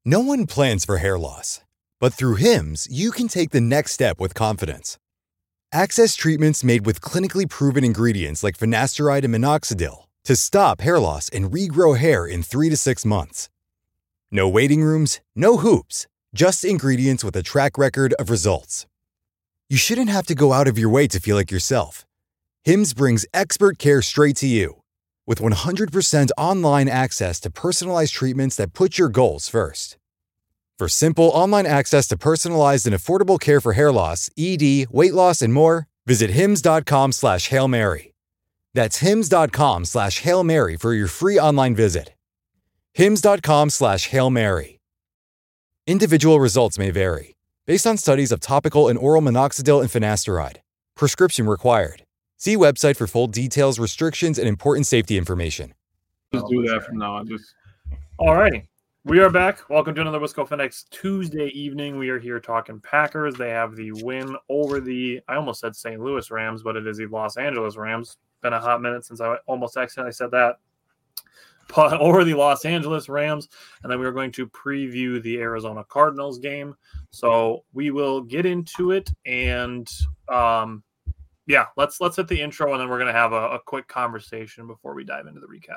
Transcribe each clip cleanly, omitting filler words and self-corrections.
No one plans for hair loss, but through Hims, you can take the next step with confidence. Access treatments made with clinically proven ingredients like finasteride and minoxidil to stop hair loss and regrow hair in 3 to 6 months. No waiting rooms, no hoops, just ingredients with a track record of results. You shouldn't have to go out of your way to feel like yourself. Hims brings expert care straight to you. With 100% online access to personalized treatments that put your goals first. For simple online access to personalized and affordable care for hair loss, ED, weight loss, and more, visit hims.com/Hail Mary. That's hims.com/Hail Mary for your free online visit. hims.com/Hail Mary. Individual results may vary, based on studies of topical and oral minoxidil and finasteride. Prescription required. See website for full details, restrictions, and important safety information. Just do that from now on. All righty. We are back. Welcome to another Wisco Fanatics Tuesday evening. We are here talking Packers. They have the win over the, I almost said St. Louis Rams, but it is the Los Angeles Rams. Been a hot minute since I almost accidentally said that. But over the Los Angeles Rams, and then we are going to preview the Arizona Cardinals game. So we will get into it, and yeah, let's hit the intro, and then we're going to have a quick conversation before we dive into the recap.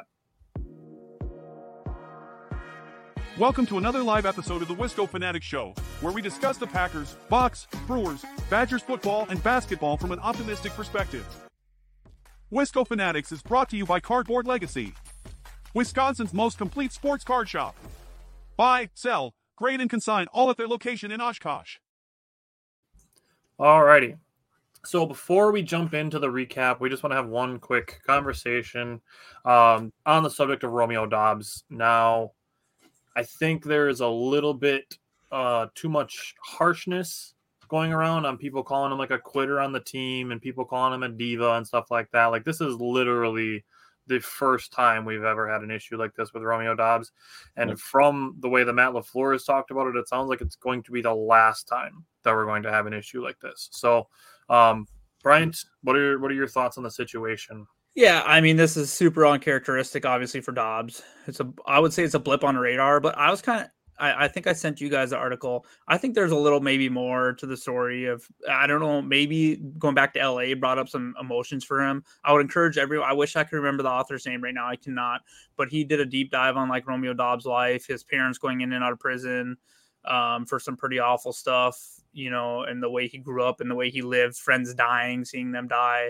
Welcome to another live episode of the Wisco Fanatics Show, where we discuss the Packers, Bucs, Brewers, Badgers football, and basketball from an optimistic perspective. Wisco Fanatics is brought to you by Cardboard Legacy, Wisconsin's most complete sports card shop. Buy, sell, grade, and consign all at their location in Oshkosh. All righty. So before we jump into the recap, we just want to have one quick conversation on the subject of Romeo Doubs. Now, I think there is a little bit too much harshness going around on people calling him like a quitter on the team and people calling him a diva and stuff like that. Like, this is literally the first time we've ever had an issue like this with Romeo Doubs. And from the way that Matt LaFleur has talked about it, it sounds like it's going to be the last time that we're going to have an issue like this. So, Bryant, what are your thoughts on the situation? Yeah, I mean, this is super uncharacteristic, obviously, for Doubs. I would say it's a blip on the radar, but I think I sent you guys the article. I think there's a little maybe more to the story of, I don't know, maybe going back to LA brought up some emotions for him. I would encourage everyone. I wish I could remember the author's name right now. I cannot, but he did a deep dive on like Romeo Doubs' life, his parents going in and out of prison for some pretty awful stuff, you know, and the way he grew up and the way he lived, friends dying, seeing them die.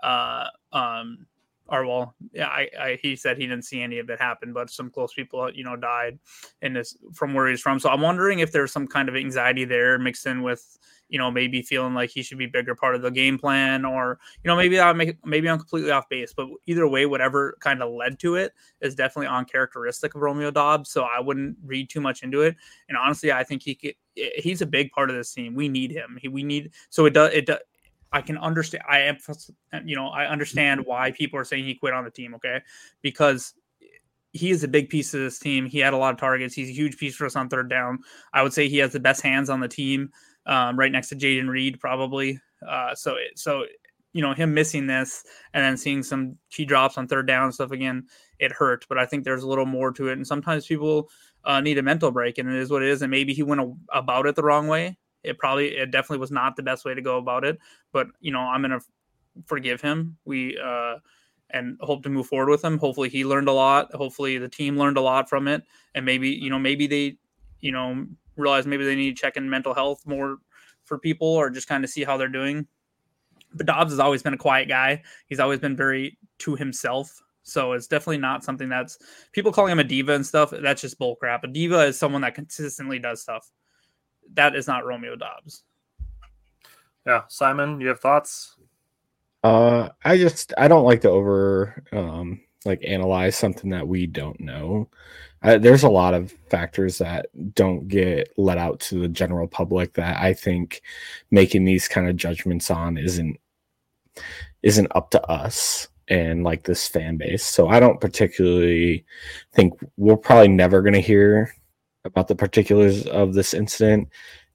He said he didn't see any of it happen, but some close people, you know, died in this from where he's from. So I'm wondering if there's some kind of anxiety there mixed in with, you know, maybe feeling like he should be a bigger part of the game plan, or, you know, maybe I'm completely off base, but either way, whatever kind of led to it is definitely uncharacteristic of Romeo Doubs. So I wouldn't read too much into it. And honestly, I think he's a big part of this team. We need him. I can understand. I understand why people are saying he quit on the team. Okay. Because he is a big piece of this team. He had a lot of targets. He's a huge piece for us on third down. I would say he has the best hands on the team, right next to Jaden Reed, probably. So, you know, him missing this and then seeing some key drops on third down and stuff again, it hurt, but I think there's a little more to it. And sometimes people need a mental break, and it is what it is. And maybe he went about it the wrong way. It definitely was not the best way to go about it, but, you know, I'm going to forgive him. And hope to move forward with him. Hopefully he learned a lot. Hopefully the team learned a lot from it. And maybe they, you know, realize maybe they need to check in mental health more for people, or just kind of see how they're doing. But Doubs has always been a quiet guy. He's always been very to himself. So it's definitely not something that's people calling him a diva and stuff. That's just bull crap. A diva is someone that consistently does stuff. That is not Romeo Doubs. Yeah. Simon, you have thoughts? I don't like to analyze something that we don't know. There's a lot of factors that don't get let out to the general public that I think making these kind of judgments on isn't up to us and like this fan base. So I don't particularly think we're probably never going to hear about the particulars of this incident.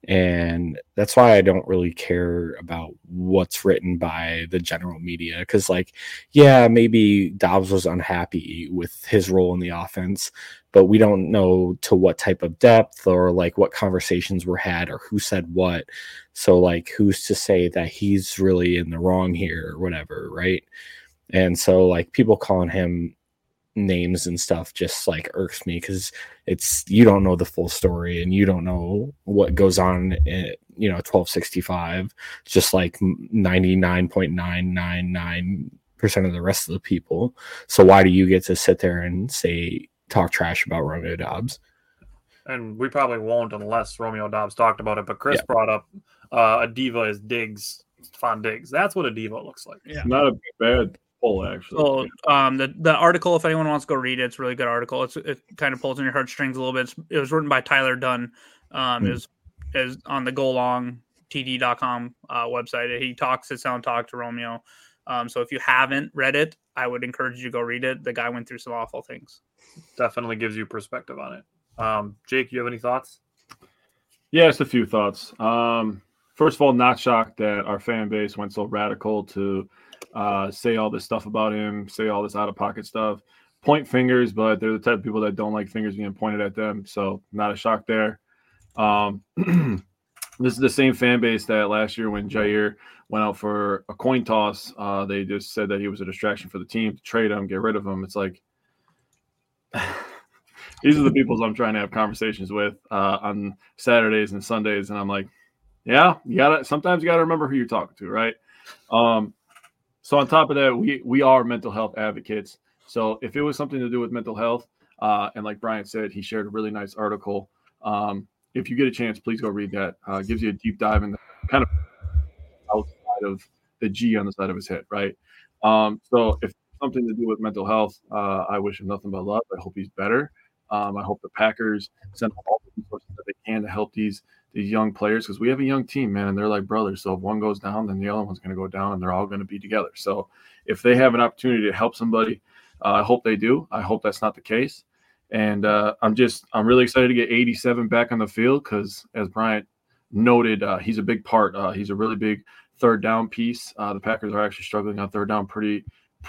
And that's why I don't really care about what's written by the general media. Because, like, yeah, maybe Dobbs was unhappy with his role in the offense, but we don't know to what type of depth or like what conversations were had or who said what. So, like, who's to say that he's really in the wrong here or whatever, right? And so, like, people calling him names and stuff just like irks me, because it's, you don't know the full story and you don't know what goes on in 1265, just like 99.999% of the rest of the people. So why do you get to sit there and talk trash about Romeo Dobbs? And we probably won't unless Romeo Dobbs talked about it, but Chris brought up a diva is Diggs, Stephon Diggs. That's what a diva looks like. Yeah, not a bad poll, actually. So the article, if anyone wants to go read it, it's a really good article. It kind of pulls on your heartstrings a little bit. It was written by Tyler Dunn. Is on the golongtd.com website. He sits down and talks to Romeo. So if you haven't read it, I would encourage you to go read it. The guy went through some awful things. Definitely gives you perspective on it. Jake, you have any thoughts? Yes, a few thoughts. First of all, not shocked that our fan base went so radical to say all this stuff about him, say all this out-of-pocket stuff, point fingers, but they're the type of people that don't like fingers being pointed at them, so not a shock there. This is the same fan base that last year when Jair went out for a coin toss, they just said that he was a distraction for the team, to trade him, get rid of him. It's like these are the people I'm trying to have conversations with on Saturdays and Sundays, and I'm like, yeah, sometimes you gotta remember who you're talking to, right? So on top of that, we are mental health advocates. So if it was something to do with mental health, and like Brian said, he shared a really nice article. If you get a chance, please go read that. Gives you a deep dive in the kind of outside of the G on the side of his head, right? So if it's something to do with mental health, I wish him nothing but love. I hope he's better. I hope the Packers send all the resources that they can to help these young players, because we have a young team, man, and they're like brothers. So if one goes down, then the other one's going to go down, and they're all going to be together. So if they have an opportunity to help somebody, I hope they do. I hope that's not the case. And I'm really excited to get 87 back on the field, because as Bryant noted, he's a big part. He's a really big third down piece. The Packers are actually struggling on third down pretty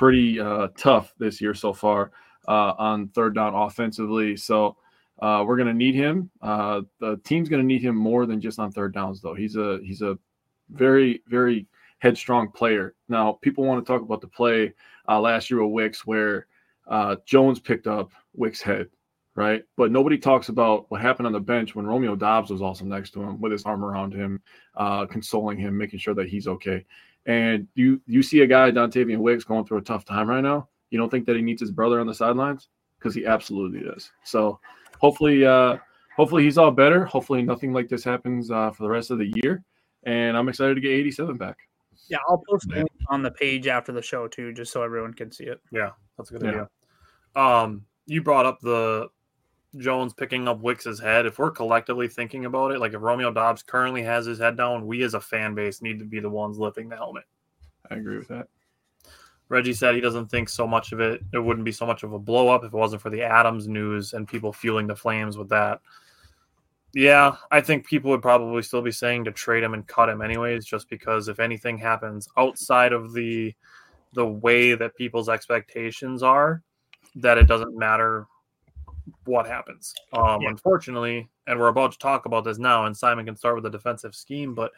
tough this year so far on third down offensively. So we're going to need him. The team's going to need him more than just on third downs, though. He's a very, very headstrong player. Now, people want to talk about the play last year with Wicks where Jones picked up Wick's head, right? But nobody talks about what happened on the bench when Romeo Dobbs was also next to him with his arm around him, consoling him, making sure that he's okay. And you see a guy, Dontavian Wicks, going through a tough time right now. You don't think that he needs his brother on the sidelines? Because he absolutely does. So hopefully he's all better. Hopefully nothing like this happens for the rest of the year. And I'm excited to get 87 back. Yeah, I'll post it on the page after the show too, just so everyone can see it. Yeah, that's a good idea. You brought up the Jones picking up Wicks's head. If we're collectively thinking about it, like if Romeo Dobbs currently has his head down, we as a fan base need to be the ones lifting the helmet. I agree with that. Reggie said he doesn't think so much of it. It wouldn't be so much of a blow up if it wasn't for the Adams news and people fueling the flames with that. Yeah, I think people would probably still be saying to trade him and cut him anyways, just because if anything happens outside of the way that people's expectations are, that it doesn't matter what happens. Unfortunately, and we're about to talk about this now, and Simon can start with the defensive scheme, but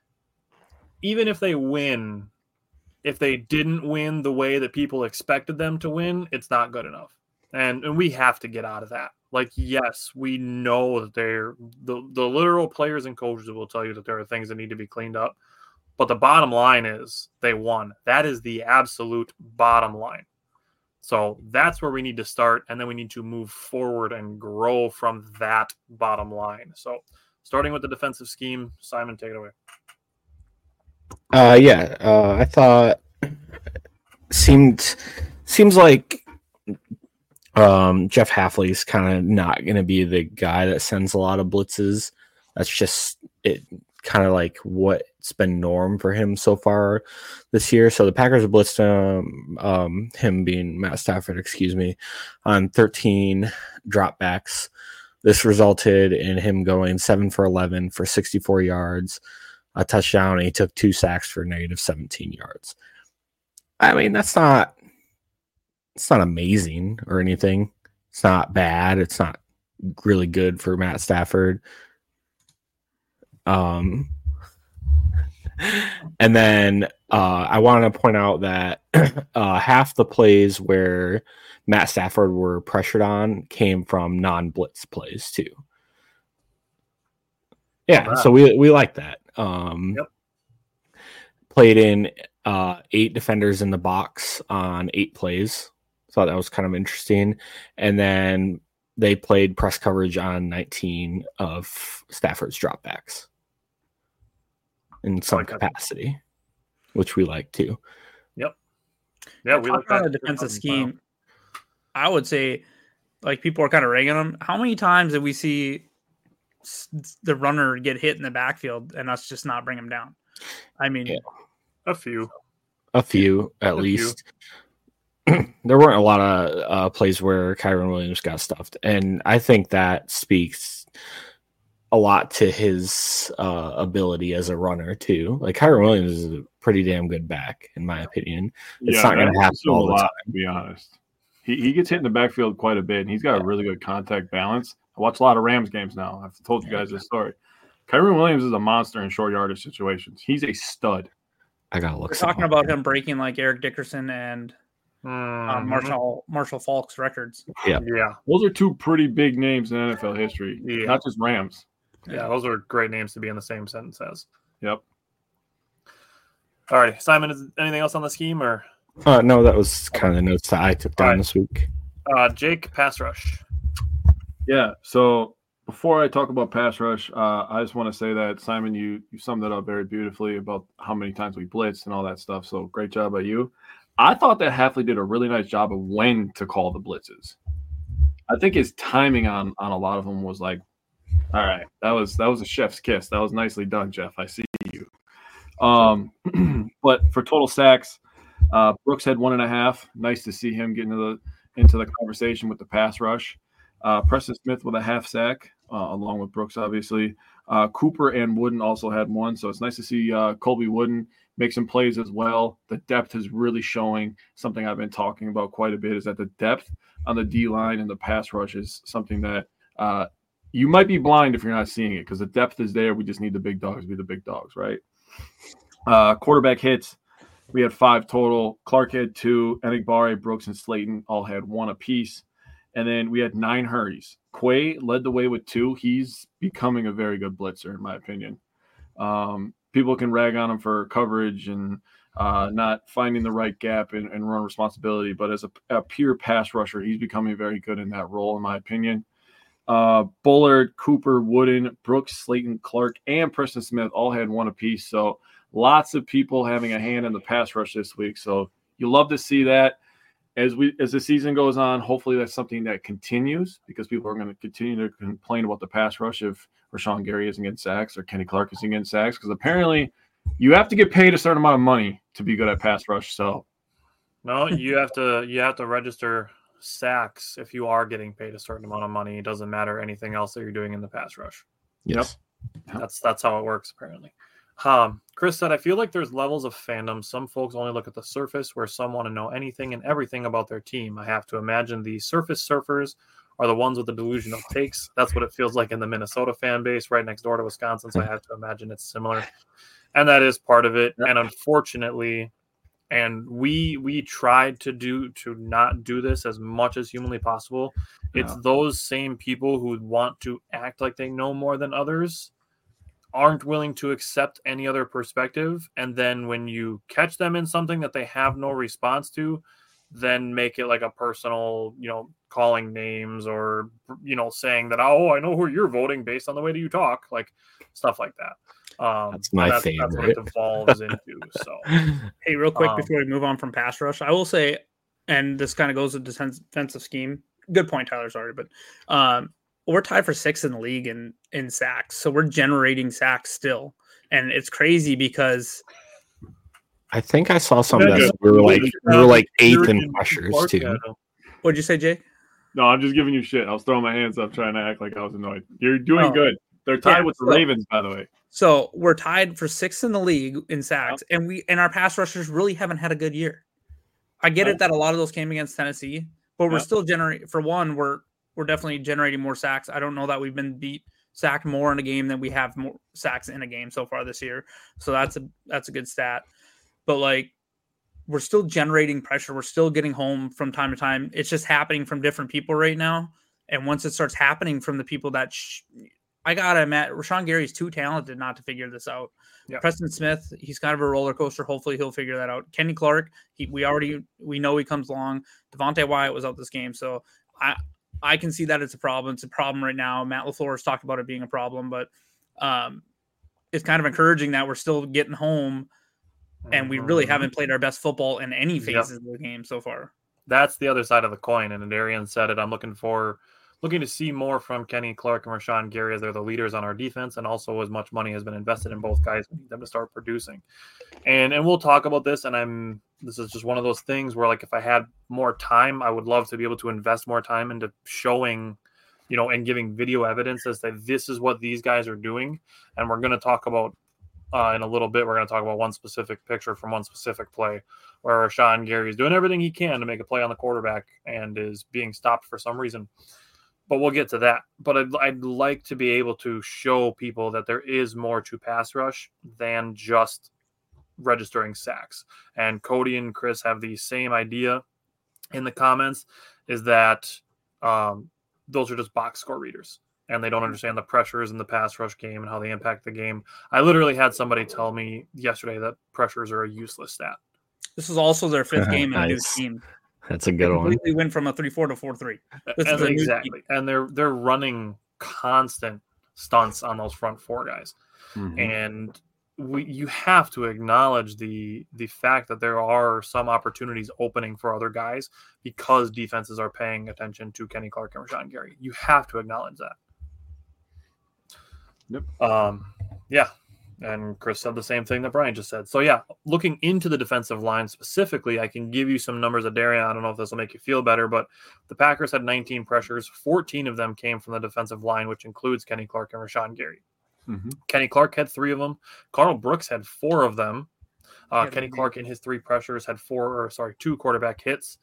even if they win, if they didn't win the way that people expected them to win, it's not good enough. And we have to get out of that. Like, yes, we know that the literal players and coaches will tell you that there are things that need to be cleaned up. But the bottom line is they won. That is the absolute bottom line. So that's where we need to start. And then we need to move forward and grow from that bottom line. So starting with the defensive scheme, Simon, take it away. I thought seems like Jeff Hafley's kind of not going to be the guy that sends a lot of blitzes. That's just it, kind of like what's been norm for him so far this year. So the Packers blitzed him being Matt Stafford, on 13 dropbacks This resulted in him going 7 for 11 for 64 yards, a touchdown, and he took 2 sacks for negative 17 yards. I mean, it's not amazing or anything. It's not bad. It's not really good for Matt Stafford. And then I want to point out that half the plays where Matt Stafford were pressured on came from non-blitz plays too. Yeah, so we like that. Played in 8 defenders in the box on 8 plays. Thought that was kind of interesting. And then they played press coverage on 19 of Stafford's dropbacks in some capacity, which we like too. Yep. Yeah, we like that. The defensive scheme. I would say, like, people are kind of ragging on him. How many times did we see the runner get hit in the backfield and us just not bring him down? I mean, a few at least. There weren't a lot of plays where Kyren Williams got stuffed, and I think that speaks a lot to his ability as a runner too. Like, Kyren Williams is a pretty damn good back, in my opinion. It's not going to happen all the time. To be honest, he gets hit in the backfield quite a bit, and he's got a really good contact balance. I watch a lot of Rams games now. I've told you guys this story. Kyren Williams is a monster in short yardage situations. He's a stud. I gotta look. We're talking about him breaking like Eric Dickerson and Marshall Falk's records. Yeah. Those are 2 pretty big names in NFL history, not just Rams. Yeah, those are great names to be in the same sentence as. Yep. All right, Simon, is anything else on the scheme or? No, that was kind of the notes that I took down this week. Jake, pass rush. Yeah, so before I talk about pass rush, I just want to say that, Simon, you summed it up very beautifully about how many times we blitzed and all that stuff, so great job by you. I thought that Hafley did a really nice job of when to call the blitzes. I think his timing on a lot of them was like, all right, that was a chef's kiss. That was nicely done, Jeff. I see you. But for total sacks, Brooks had 1.5. Nice to see him get into the conversation with the pass rush. Preston Smith with a half sack, along with Brooks, obviously. Cooper and Wooden also had 1, so it's nice to see Colby Wooden make some plays as well. The depth is really showing. Something I've been talking about quite a bit is that the depth on the D-line and the pass rush is something that you might be blind if you're not seeing it, because the depth is there. We just need the big dogs to be the big dogs, right? Quarterback hits, we had 5 total. Clark had 2. Enigbare, Brooks, and Slayton all had 1 apiece. And then we had 9 hurries. Quay led the way with 2. He's becoming a very good blitzer, in my opinion. People can rag on him for coverage and not finding the right gap and run responsibility, but as a pure pass rusher, he's becoming very good in that role, in my opinion. Bullard, Cooper, Wooden, Brooks, Slayton, Clark, and Preston Smith all had 1 apiece. So lots of people having a hand in the pass rush this week. So you love to see that. As the season goes on, hopefully that's something that continues, because people are going to continue to complain about the pass rush if Rashawn Gary isn't getting sacks or Kenny Clark isn't getting sacks, because apparently you have to get paid a certain amount of money to be good at pass rush. So no, you have to register sacks if you are getting paid a certain amount of money. It doesn't matter anything else that you're doing in the pass rush. Yes. That's how it works, apparently. Chris said, I feel like there's levels of fandom. Some folks only look at the surface, where some want to know anything and everything about their team. I have to imagine the surface surfers are the ones with the delusional takes. That's what it feels like in the Minnesota fan base right next door to Wisconsin. So I have to imagine it's similar. And that is part of it. And unfortunately, and we tried to not do this as much as humanly possible. It's those same people who want to act like they know more than others aren't willing to accept any other perspective. And then when you catch them in something that they have no response to, then make it like a personal, calling names or, saying that, oh, I know who you're voting based on the way that you talk, like stuff like that. That's my favorite. That's what it devolves into. So, hey, real quick before we move on from pass rush, I will say, and this kind of goes with the defensive scheme. Good point, Tyler. Sorry, but we're tied for 6th in the league in sacks, so we're generating sacks still, and it's crazy because I think I saw something that we were like 8th in pressures too. What'd you say, Jay? No, I'm just giving you shit. I was throwing my hands up trying to act like I was annoyed. You're doing Oh. good. They're tied Yeah, with the so- Ravens, by the way. So we're tied for 6th in the league in sacks, and our pass rushers really haven't had a good year. I get it that a lot of those came against Tennessee, but we're still generating. For one, we're definitely generating more sacks. I don't know that we've been sacked more in a game than we have more sacks in a game so far this year. So that's a good stat. But like, we're still generating pressure. We're still getting home from time to time. It's just happening from different people right now. And once it starts happening from the people that I gotta admit, Rashawn Gary's too talented not to figure this out. Yeah. Preston Smith, he's kind of a roller coaster. Hopefully he'll figure that out. Kenny Clark, we know he comes along. Devontae Wyatt was out this game. So I can see that it's a problem. It's a problem right now. Matt LaFleur has talked about it being a problem, but it's kind of encouraging that we're still getting home and we really haven't played our best football in any phases of the game so far. That's the other side of the coin. And Darian said it. I'm looking to see more from Kenny Clark and Rashawn Gary as they're the leaders on our defense, and also as much money has been invested in both guys. We need them to start producing. And we'll talk about this. And this is just one of those things where, like, if I had more time, I would love to be able to invest more time into showing, and giving video evidence as that this is what these guys are doing. And we're going to talk about in a little bit. We're going to talk about one specific picture from one specific play where Rashawn Gary is doing everything he can to make a play on the quarterback and is being stopped for some reason. But we'll get to that. But I'd like to be able to show people that there is more to pass rush than just registering sacks. And Cody and Chris have the same idea in the comments, is that those are just box score readers. And they don't understand the pressures in the pass rush game and how they impact the game. I literally had somebody tell me yesterday that pressures are a useless stat. This is also their 5th game in a new team. That's a good one. Completely went from a 3-4 to 4-3. Exactly. And they're running constant stunts on those front four guys. Mhm. And you have to acknowledge the fact that there are some opportunities opening for other guys because defenses are paying attention to Kenny Clark and Rashawn Gary. You have to acknowledge that. Yep. Yeah. And Chris said the same thing that Brian just said. So, yeah, looking into the defensive line specifically, I can give you some numbers of Darian. I don't know if this will make you feel better, but the Packers had 19 pressures. 14 of them came from the defensive line, which includes Kenny Clark and Rashawn Gary. Mm-hmm. Kenny Clark had 3 of them. Carl Brooks had 4 of them. Kenny Clark in his 3 pressures had 2 quarterback hits.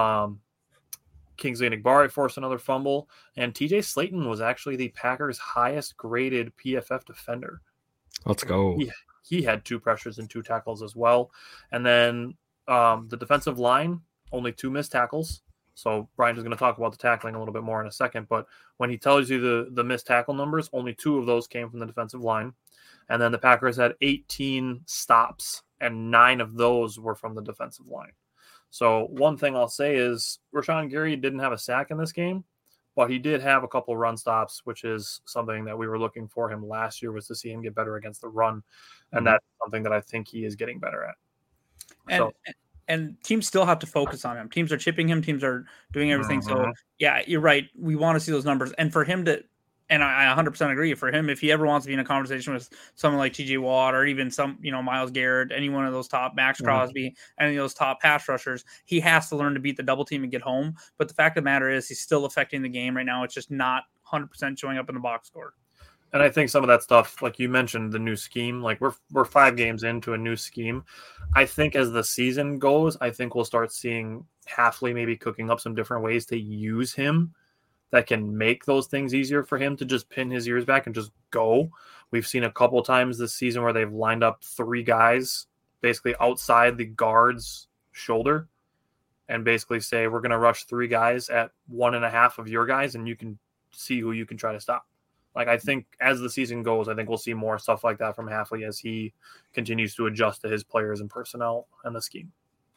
Kingsley Enagbare forced another fumble. And TJ Slayton was actually the Packers' highest graded PFF defender. Let's go. He had 2 pressures and 2 tackles as well. And then the defensive line, only 2 missed tackles. So Brian is going to talk about the tackling a little bit more in a second. But when he tells you the missed tackle numbers, only 2 of those came from the defensive line. And then the Packers had 18 stops, and 9 of those were from the defensive line. So one thing I'll say is Rashawn Gary didn't have a sack in this game, but he did have a couple of run stops, which is something that we were looking for him last year, was to see him get better against the run. And that's something that I think he is getting better at. And teams still have to focus on him. Teams are chipping him. Teams are doing everything. So, yeah, you're right. We want to see those numbers. And for him to – and I 100% agree. For him, if he ever wants to be in a conversation with someone like TJ Watt or even some, Myles Garrett, any one of those top, Max Crosby, any of those top pass rushers, he has to learn to beat the double team and get home. But the fact of the matter is he's still affecting the game right now. It's just not 100% showing up in the box score. And I think some of that stuff, like you mentioned, the new scheme, like we're 5 games into a new scheme. I think as the season goes, I think we'll start seeing Hafley maybe cooking up some different ways to use him that can make those things easier for him to just pin his ears back and just go. We've seen a couple times this season where they've lined up 3 guys basically outside the guard's shoulder and basically say, we're going to rush 3 guys at 1.5 of your guys, and you can see who you can try to stop. Like, I think as the season goes, I think we'll see more stuff like that from Hafley as he continues to adjust to his players and personnel and the scheme.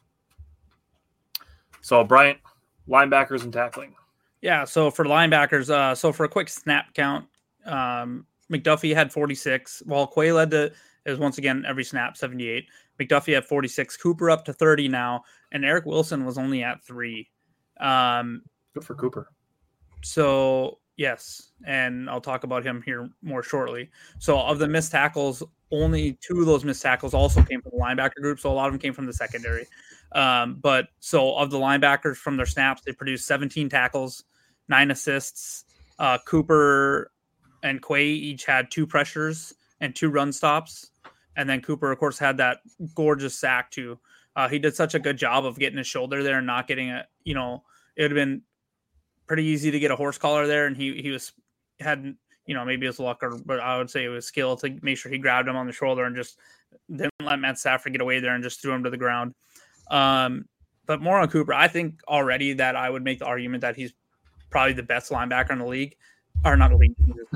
So, Bryant, linebackers and tackling. Yeah, so for linebackers, so for a quick snap count, McDuffie had 46, while Quay led to, is once again every snap, 78. McDuffie had 46, Cooper up to 30 now, and Eric Wilson was only at 3. Good for Cooper. So, yes, and I'll talk about him here more shortly. So, of the missed tackles, only 2 of those missed tackles also came from the linebacker group, so a lot of them came from the secondary. But so of the linebackers from their snaps, they produced 17 tackles. 9 assists. Cooper and Quay each had 2 pressures and 2 run stops. And then Cooper, of course, had that gorgeous sack too. He did such a good job of getting his shoulder there and not getting it. You know, it would have been pretty easy to get a horse collar there, and he had maybe his luck, but I would say it was skill to make sure he grabbed him on the shoulder and just didn't let Matt Stafford get away there and just threw him to the ground. But more on Cooper, I think already that I would make the argument that he's probably the best linebacker in the league, or not the league,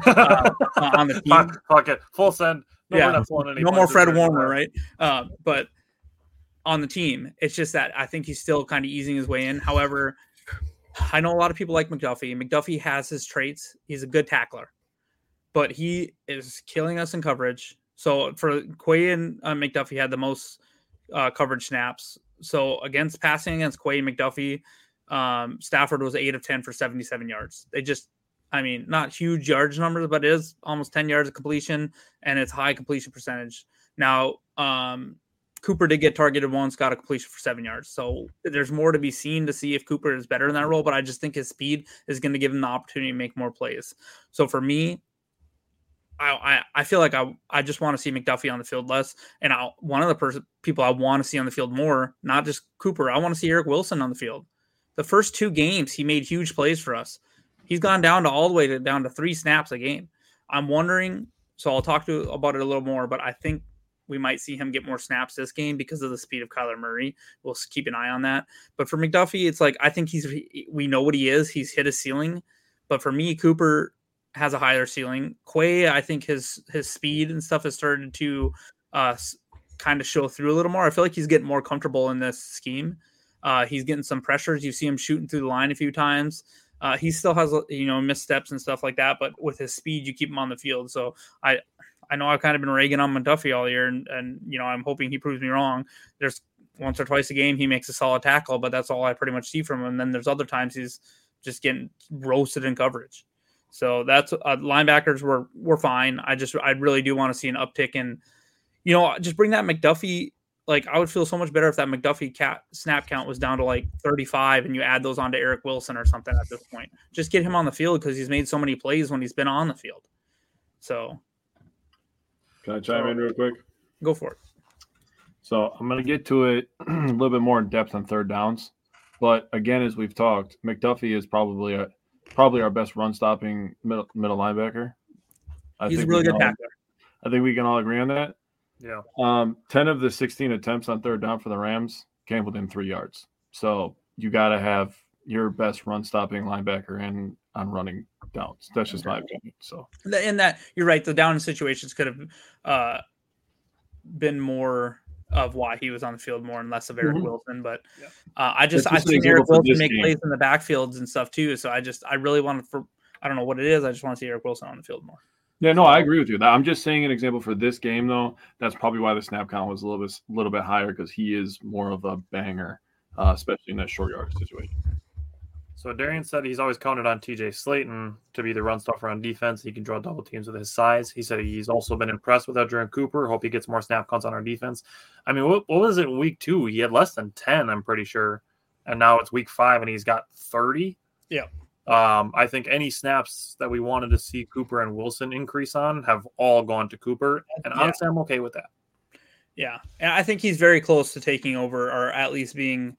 on the team. Fuck it, full send. No more Fred Warner, right? But on the team, it's just that I think he's still kind of easing his way in. However, I know a lot of people like McDuffie. McDuffie has his traits. He's a good tackler, but he is killing us in coverage. So for Quay and McDuffie had the most coverage snaps. So passing against Quay and McDuffie, Stafford was 8 of 10 for 77 yards. Not huge yards numbers, but it is almost 10 yards of completion, and it's high completion percentage. Now, Cooper did get targeted once, got a completion for 7 yards. So there's more to be seen to see if Cooper is better in that role, but I just think his speed is going to give him the opportunity to make more plays. So for me, I feel like I just want to see McDuffie on the field less. And one of the people I want to see on the field more, not just Cooper, I want to see Eric Wilson on the field. The first 2 games, he made huge plays for us. He's gone down to 3 snaps a game. I'm wondering, so I'll talk about it a little more, but I think we might see him get more snaps this game because of the speed of Kyler Murray. We'll keep an eye on that. But for McDuffie, it's like I think we know what he is. He's hit his ceiling. But for me, Cooper has a higher ceiling. Quay, I think his speed and stuff has started to kind of show through a little more. I feel like he's getting more comfortable in this scheme. He's getting some pressures. You see him shooting through the line a few times. He still has missteps and stuff like that, but with his speed, you keep him on the field. So I know I've kind of been ragging on McDuffie all year, and I'm hoping he proves me wrong. There's once or twice a game he makes a solid tackle, but that's all I pretty much see from him. And then there's other times he's just getting roasted in coverage. So that's linebackers were fine. I really do want to see an uptick in, just bring that McDuffie. Like I would feel so much better if that McDuffie snap count was down to like 35 and you add those on to Eric Wilson or something at this point. Just get him on the field because he's made so many plays when he's been on the field. So. Can I chime in real quick? Go for it. So I'm going to get to it a little bit more in depth on third downs. But again, as we've talked, McDuffie is probably our best run-stopping middle linebacker. He's a really good tackler. I think we can all agree on that. Yeah. 10 of the 16 attempts on third down for the Rams came within 3 yards. So you got to have your best run-stopping linebacker in on running downs. That's just my opinion. So in that, you're right. The down situations could have been more of why he was on the field more and less of Eric Wilson. But I've seen Eric Wilson make plays in the backfields and stuff too. So I really want to, I don't know what it is. I just want to see Eric Wilson on the field more. Yeah, no, I agree with you. I'm just saying an example for this game, though. That's probably why the snap count was a little bit higher because he is more of a banger, especially in that short yardage situation. So Darian said he's always counted on TJ Slayton to be the run stuffer on defense. He can draw double teams with his size. He said he's also been impressed with Adrian Cooper. Hope he gets more snap counts on our defense. I mean, what was it in week 2? He had less than 10, I'm pretty sure. And now it's week 5 and he's got 30. Yeah. I think any snaps that we wanted to see Cooper and Wilson increase on have all gone to Cooper. And honestly, I'm okay with that. Yeah. And I think he's very close to taking over or at least being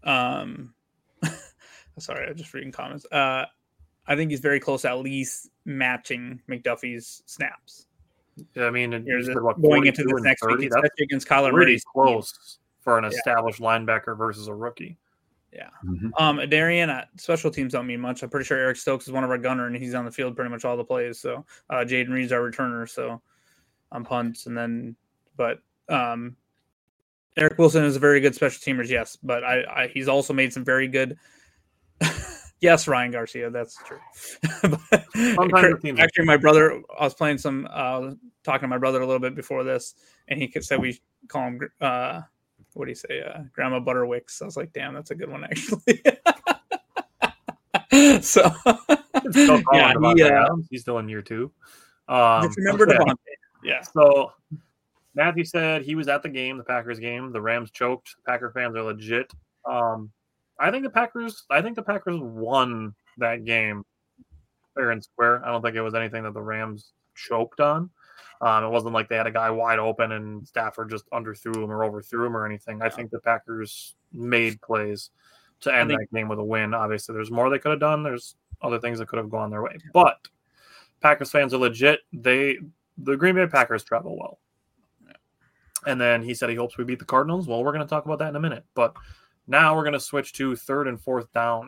sorry, I'm just reading comments. I think he's very close to at least matching McDuffie's snaps. Yeah, I mean, going into this next week, especially against Kyler Murray. Pretty close for an established linebacker versus a rookie. Yeah. Darian, special teams don't mean much. I'm pretty sure Eric Stokes is one of our gunner, and he's on the field pretty much all the plays. So Jaden Reed's our returner, so on punts. But Eric Wilson is a very good special teamer, yes. But he's also made some very good – yes, Ryan Garcia, that's true. Actually, my brother, I was playing talking to my brother a little bit before this, and he said we call him what do you say, Grandma Butterwicks. I was like, damn, that's a good one, actually. So, he's still in year 2. Just remember Devontae. Yeah. So, Matthew said he was at the game, the Packers game. The Rams choked. Packer fans are legit. I think the Packers won that game fair and square. I don't think it was anything that the Rams choked on. It wasn't like they had a guy wide open and Stafford just underthrew him or overthrew him or anything. I think the Packers made plays to end that game with a win. Obviously, there's more they could have done. There's other things that could have gone their way. But Packers fans are legit. The Green Bay Packers travel well. And then he said he hopes we beat the Cardinals. Well, we're going to talk about that in a minute. But now we're going to switch to 3rd and 4th down.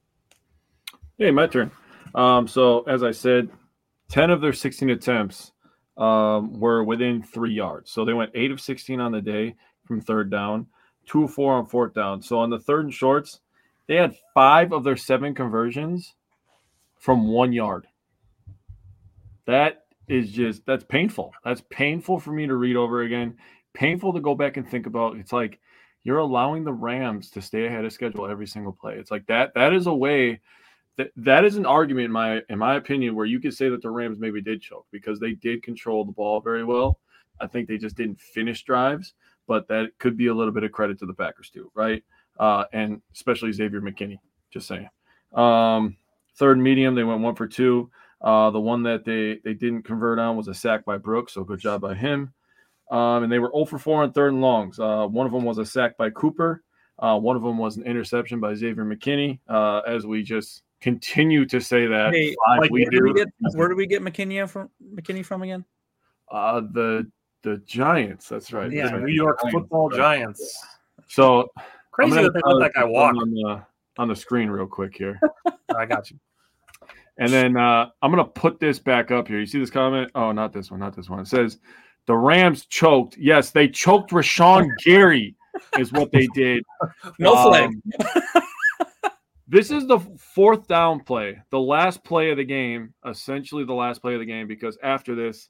Hey, my turn. So, as I said, 10 of their 16 attempts were within 3 yards. So they went 8 of 16 on the day from 3rd down, 2 of 4 on 4th down. So on the 3rd and shorts, they had 5 of their 7 conversions from 1 yard. That's painful. That's painful for me to read over again. Painful to go back and think about. It's like you're allowing the Rams to stay ahead of schedule every single play. It's like that is a way that is an argument in my opinion where you could say that the Rams maybe did choke because they did control the ball very well. I think they just didn't finish drives, but that could be a little bit of credit to the Packers too, right? And especially Xavier McKinney, just saying. 3rd medium, they went 1 for 2. The one that they didn't convert on was a sack by Brooks, so good job by him. And they were 0 for 4 on 3rd and longs. One of them was a sack by Cooper. One of them was an interception by Xavier McKinney. As we just continue to say that. Hey, where do we get McKinney from again? The Giants. That's right. Yeah, that's right. New York Football Giants. So crazy that they let that guy walk on the screen real quick here. I got you. And then I'm going to put this back up here. You see this comment? Oh, not this one. It says, the Rams choked. Yes, they choked Rashawn Gary is what they did. No flag. This is the 4th down play, the last play of the game, essentially the last play of the game, because after this,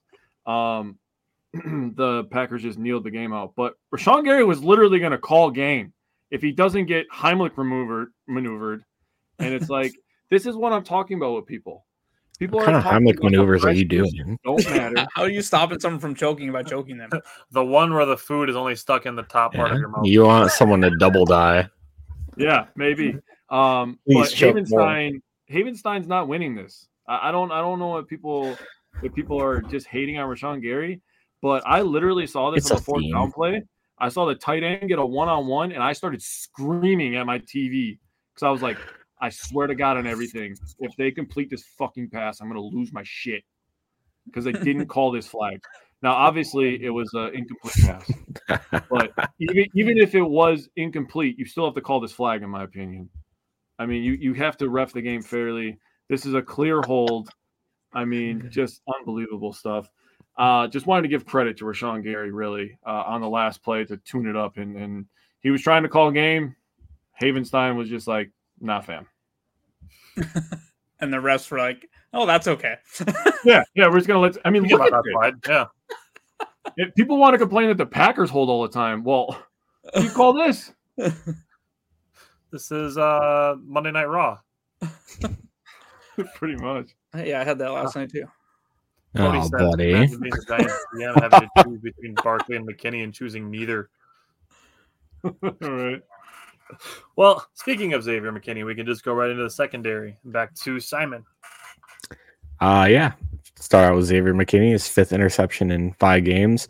the Packers just kneeled the game out. But Rashawn Gary was literally going to call game if he doesn't get Heimlich maneuvered. And it's like, this is what I'm talking about with people. What kind of Heimlich maneuvers are you doing? Don't matter. How are you stopping someone from choking by choking them? The one where the food is only stuck in the top part of your mouth. You want someone to double die. Yeah, maybe. But Havenstein's not winning this. I don't know what people are just hating on Rashawn Gary, but I literally saw this on the 4th down play. I saw the tight end get a 1-on-1, and I started screaming at my TV because I was like, I swear to God on everything, if they complete this fucking pass, I'm going to lose my shit because they didn't call this flag. Now, obviously, it was an incomplete pass. But even if it was incomplete, you still have to call this flag, in my opinion. I mean, you have to ref the game fairly. This is a clear hold. I mean, just unbelievable stuff. Just wanted to give credit to Rashawn Gary, really, on the last play to tune it up. And he was trying to call a game. Havenstein was just like, nah, fam. And the refs were like, oh, that's okay. yeah, we're just going to look at that slide. Yeah. If people want to complain that the Packers hold all the time, well, you call this. This is Monday Night Raw. Pretty much. Yeah, I had that last night too. Cody Oh, said, buddy. imagine being the Giants GM having to choose between Barkley and McKinney and choosing neither. All right. Well, speaking of Xavier McKinney, we can just go right into the secondary. Back to Simon. Yeah. Start out with Xavier McKinney, his 5th interception in 5 games.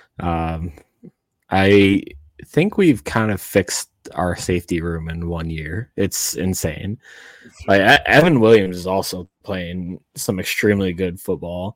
I think we've kind of fixed our safety room in 1 year. It's insane. Like Evan Williams is also playing some extremely good football.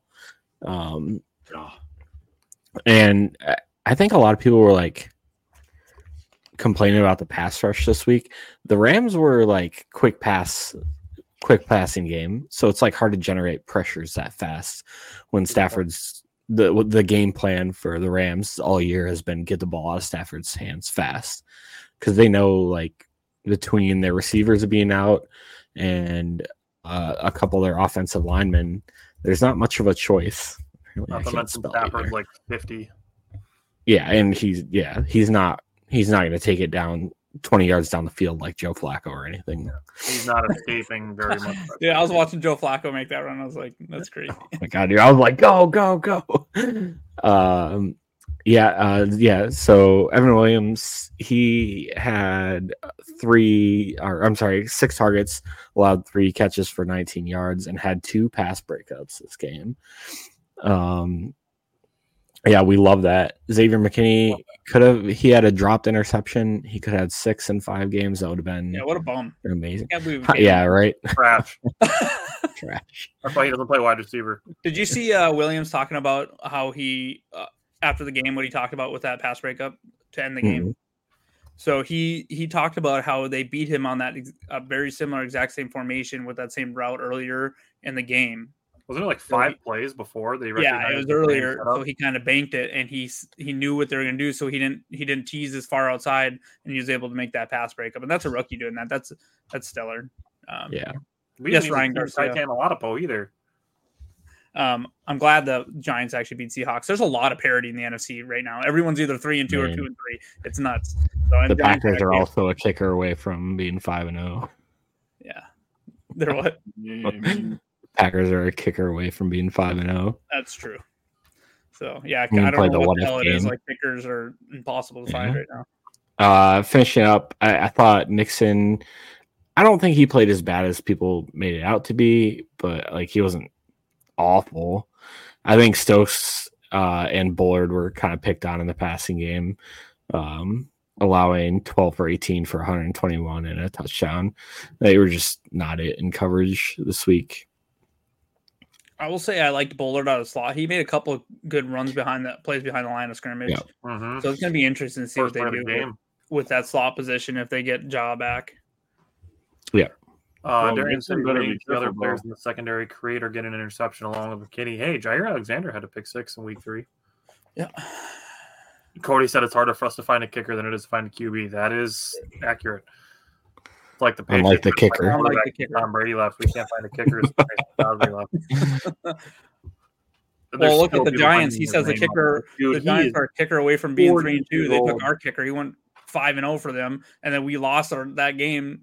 And I think a lot of people were like complaining about the pass rush this week. The Rams were like quick passing game, so it's like hard to generate pressures that fast when Stafford's the game plan for the Rams all year has been get the ball out of Stafford's hands fast because they know like between their receivers being out and a couple of their offensive linemen, there's not much of a choice. Not to mention Stafford's like 50. Yeah, and he's not going to take it down 20 yards down the field like Joe Flacco or anything. He's not escaping very much. Yeah, I was watching Joe Flacco make that run. I was like, that's crazy. Oh my God, dude. I was like, go. Yeah. So Evan Williams, he had 6 targets, allowed 3 catches for 19 yards, and had 2 pass breakups this game. Yeah, we love that. Xavier McKinney he had a dropped interception. He could have had 6 in 5 games. That would have been what a bum. amazing. Yeah, right. Trash. Trash. That's why he doesn't play wide receiver. Did you see Williams talking about how he after the game what he talked about with that pass breakup to end the game? So he talked about how they beat him on that very similar exact same formation with that same route earlier in the game. Wasn't it like 5 plays before they? Yeah, it was earlier. So he kind of banked it, and he knew what they were going to do. So he didn't tease as far outside, and he was able to make that pass breakup. And that's a rookie doing that. That's stellar. Yes, Ryan Garcia. Oladipo either. I'm glad the Giants actually beat Seahawks. There's a lot of parity in the NFC right now. Everyone's either 3-2 or 2-3. It's nuts. So, the Packers are also a kicker away from being 5-0. Yeah, they're what? Packers are a kicker away from being 5-0. That's true. So I don't know what the hell it is. Like kickers are impossible to find right now. Finishing up, I thought Nixon. I don't think he played as bad as people made it out to be, but like he wasn't awful. I think Stokes and Bullard were kind of picked on in the passing game, allowing 12 for 18 for 121 and a touchdown. They were just not it in coverage this week. I will say I liked Bullard out of the slot. He made a couple of good runs plays behind the line of scrimmage. Yep. So it's going to be interesting to see what they do with that slot position if they get Ja back. Yeah. Darian said the other players in the secondary create or get an interception along with McKinney. Hey, Jair Alexander had a pick 6 in week 3. Yeah. Cody said it's harder for us to find a kicker than it is to find a QB. That is accurate. It's like the Patriots. Unlike the kicker. Tom Brady left. We can't find a kicker. Well, look at the Giants. He says the kicker. The Giants are a kicker away from being 3-2. They took our kicker. He went 5-0 for them, and then we lost that game.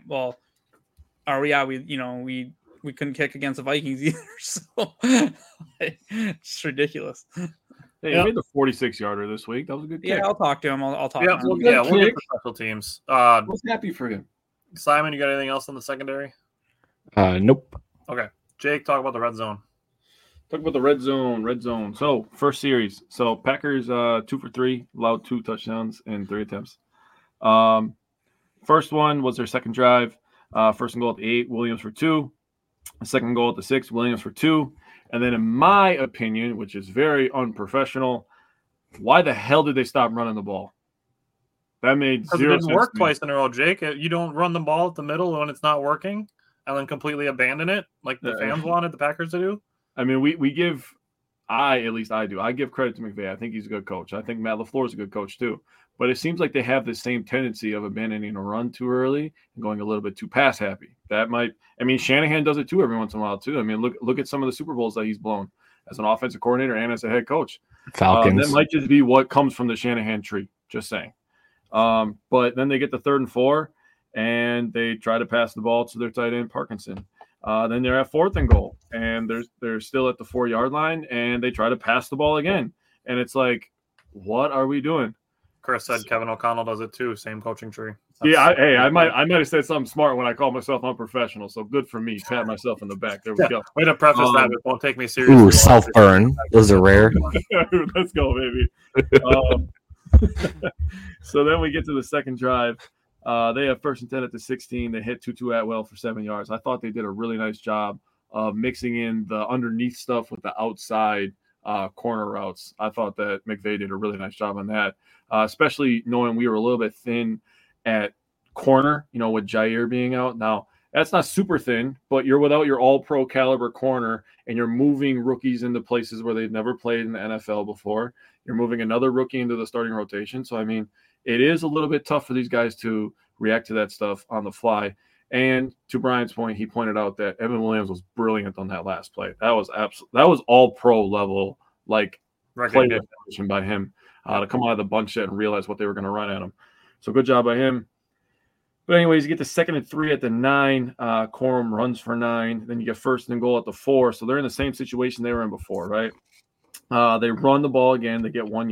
We couldn't kick against the Vikings either. So it's ridiculous. Hey, he made the 46-yarder this week. That was a good kick. Yeah, I'll talk to him. I'll talk to him. We'll get the special teams. I was happy for him. Simon, you got anything else on the secondary? Nope. Okay. Jake, talk about the red zone. Talk about the red zone. So, first series. So, Packers 2 for 3, allowed 2 touchdowns in 3 attempts. First one was their second drive. First and goal at the 8, Williams for 2. The second goal at the 6, Williams for 2. And then in my opinion, which is very unprofessional, why the hell did they stop running the ball? That made zero sense. It didn't work twice in a row, Jake. You don't run the ball at the middle when it's not working and then completely abandon it like the fans wanted the Packers to do. I mean, at least I do. I give credit to McVay. I think he's a good coach. I think Matt LaFleur is a good coach too. But it seems like they have the same tendency of abandoning a run too early and going a little bit too pass happy. Shanahan does it too every once in a while too. I mean, look at some of the Super Bowls that he's blown as an offensive coordinator and as a head coach. Falcons. That might just be what comes from the Shanahan tree. Just saying. But then they get the 3rd and 4, and they try to pass the ball to their tight end Parkinson. Then they're at 4th and goal, and they're still at the 4-yard line, and they try to pass the ball again. And it's like, what are we doing? Chris said Kevin O'Connell does it too. Same coaching tree. I might have said something smart when I called myself unprofessional. So good for me. Pat myself in the back. There we go. Way to preface that. It won't take me seriously. Ooh, self-burn. Those are rare. Let's go, baby. So then we get to the second drive. They have 1st and 10 at the 16. They hit Tutu Atwell for 7 yards. I thought they did a really nice job of mixing in the underneath stuff with the outside corner routes. I thought that McVay did a really nice job on that, especially knowing we were a little bit thin at corner, with Jair being out. Now, that's not super thin, but you're without your all-pro caliber corner, and you're moving rookies into places where they've never played in the NFL before. You're moving another rookie into the starting rotation. So, I mean, it is a little bit tough for these guys to react to that stuff on the fly. And to Brian's point, he pointed out that Evan Williams was brilliant on that last play. That was all pro level, like play definition by him to come out of the bunch and realize what they were going to run at him. So good job by him. But anyways, you get the 2nd and 3 at the 9. Corum runs for 9. Then you get 1st and goal at the 4. So they're in the same situation they were in before, right? They run the ball again. They get 1 yard.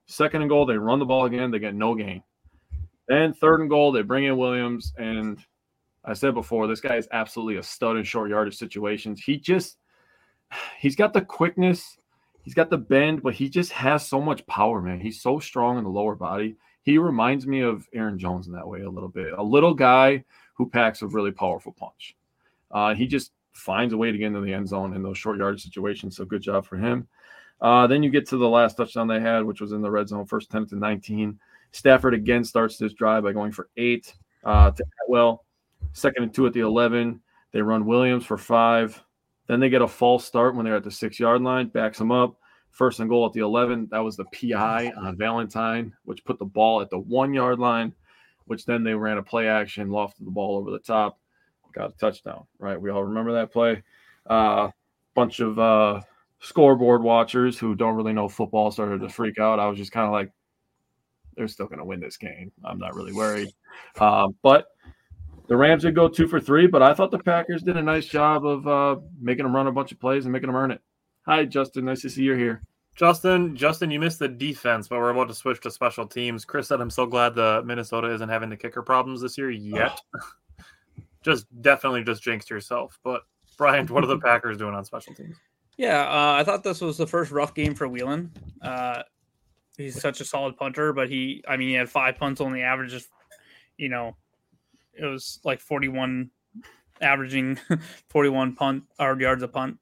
Second and goal, they run the ball again. They get no gain. Then third and goal, they bring in Williams. And I said before, this guy is absolutely a stud in short yardage situations. He's got the quickness. He's got the bend, but he just has so much power, man. He's so strong in the lower body. He reminds me of Aaron Jones in that way a little bit. A little guy who packs a really powerful punch. He just finds a way to get into the end zone in those short yardage situations. So good job for him. Then you get to the last touchdown they had, which was in the red zone, first attempt at 19. Stafford again starts this drive by going for 8 to Atwell. 2nd and 2 at the 11. They run Williams for 5. Then they get a false start when they're at the 6-yard line, backs them up. 1st and goal at the 11. That was the PI on Valentine, which put the ball at the 1-yard line, which then they ran a play action, lofted the ball over the top, got a touchdown, right? We all remember that play. Bunch of scoreboard watchers who don't really know football started to freak out. I was just kind of like, they're still going to win this game. I'm not really worried. But the Rams did go 2 for 3, but I thought the Packers did a nice job of making them run a bunch of plays and making them earn it. Hi, Justin. Nice to see you're here. Justin, you missed the defense, but we're about to switch to special teams. Chris said, I'm so glad the Minnesota isn't having the kicker problems this year yet. Definitely just jinxed yourself. But, Brian, what are the Packers doing on special teams? Yeah, I thought this was the first rough game for Whelan. He's such a solid punter, but he had 5 punts on the average. Just, it was like 41, averaging 41 punt or yards a punt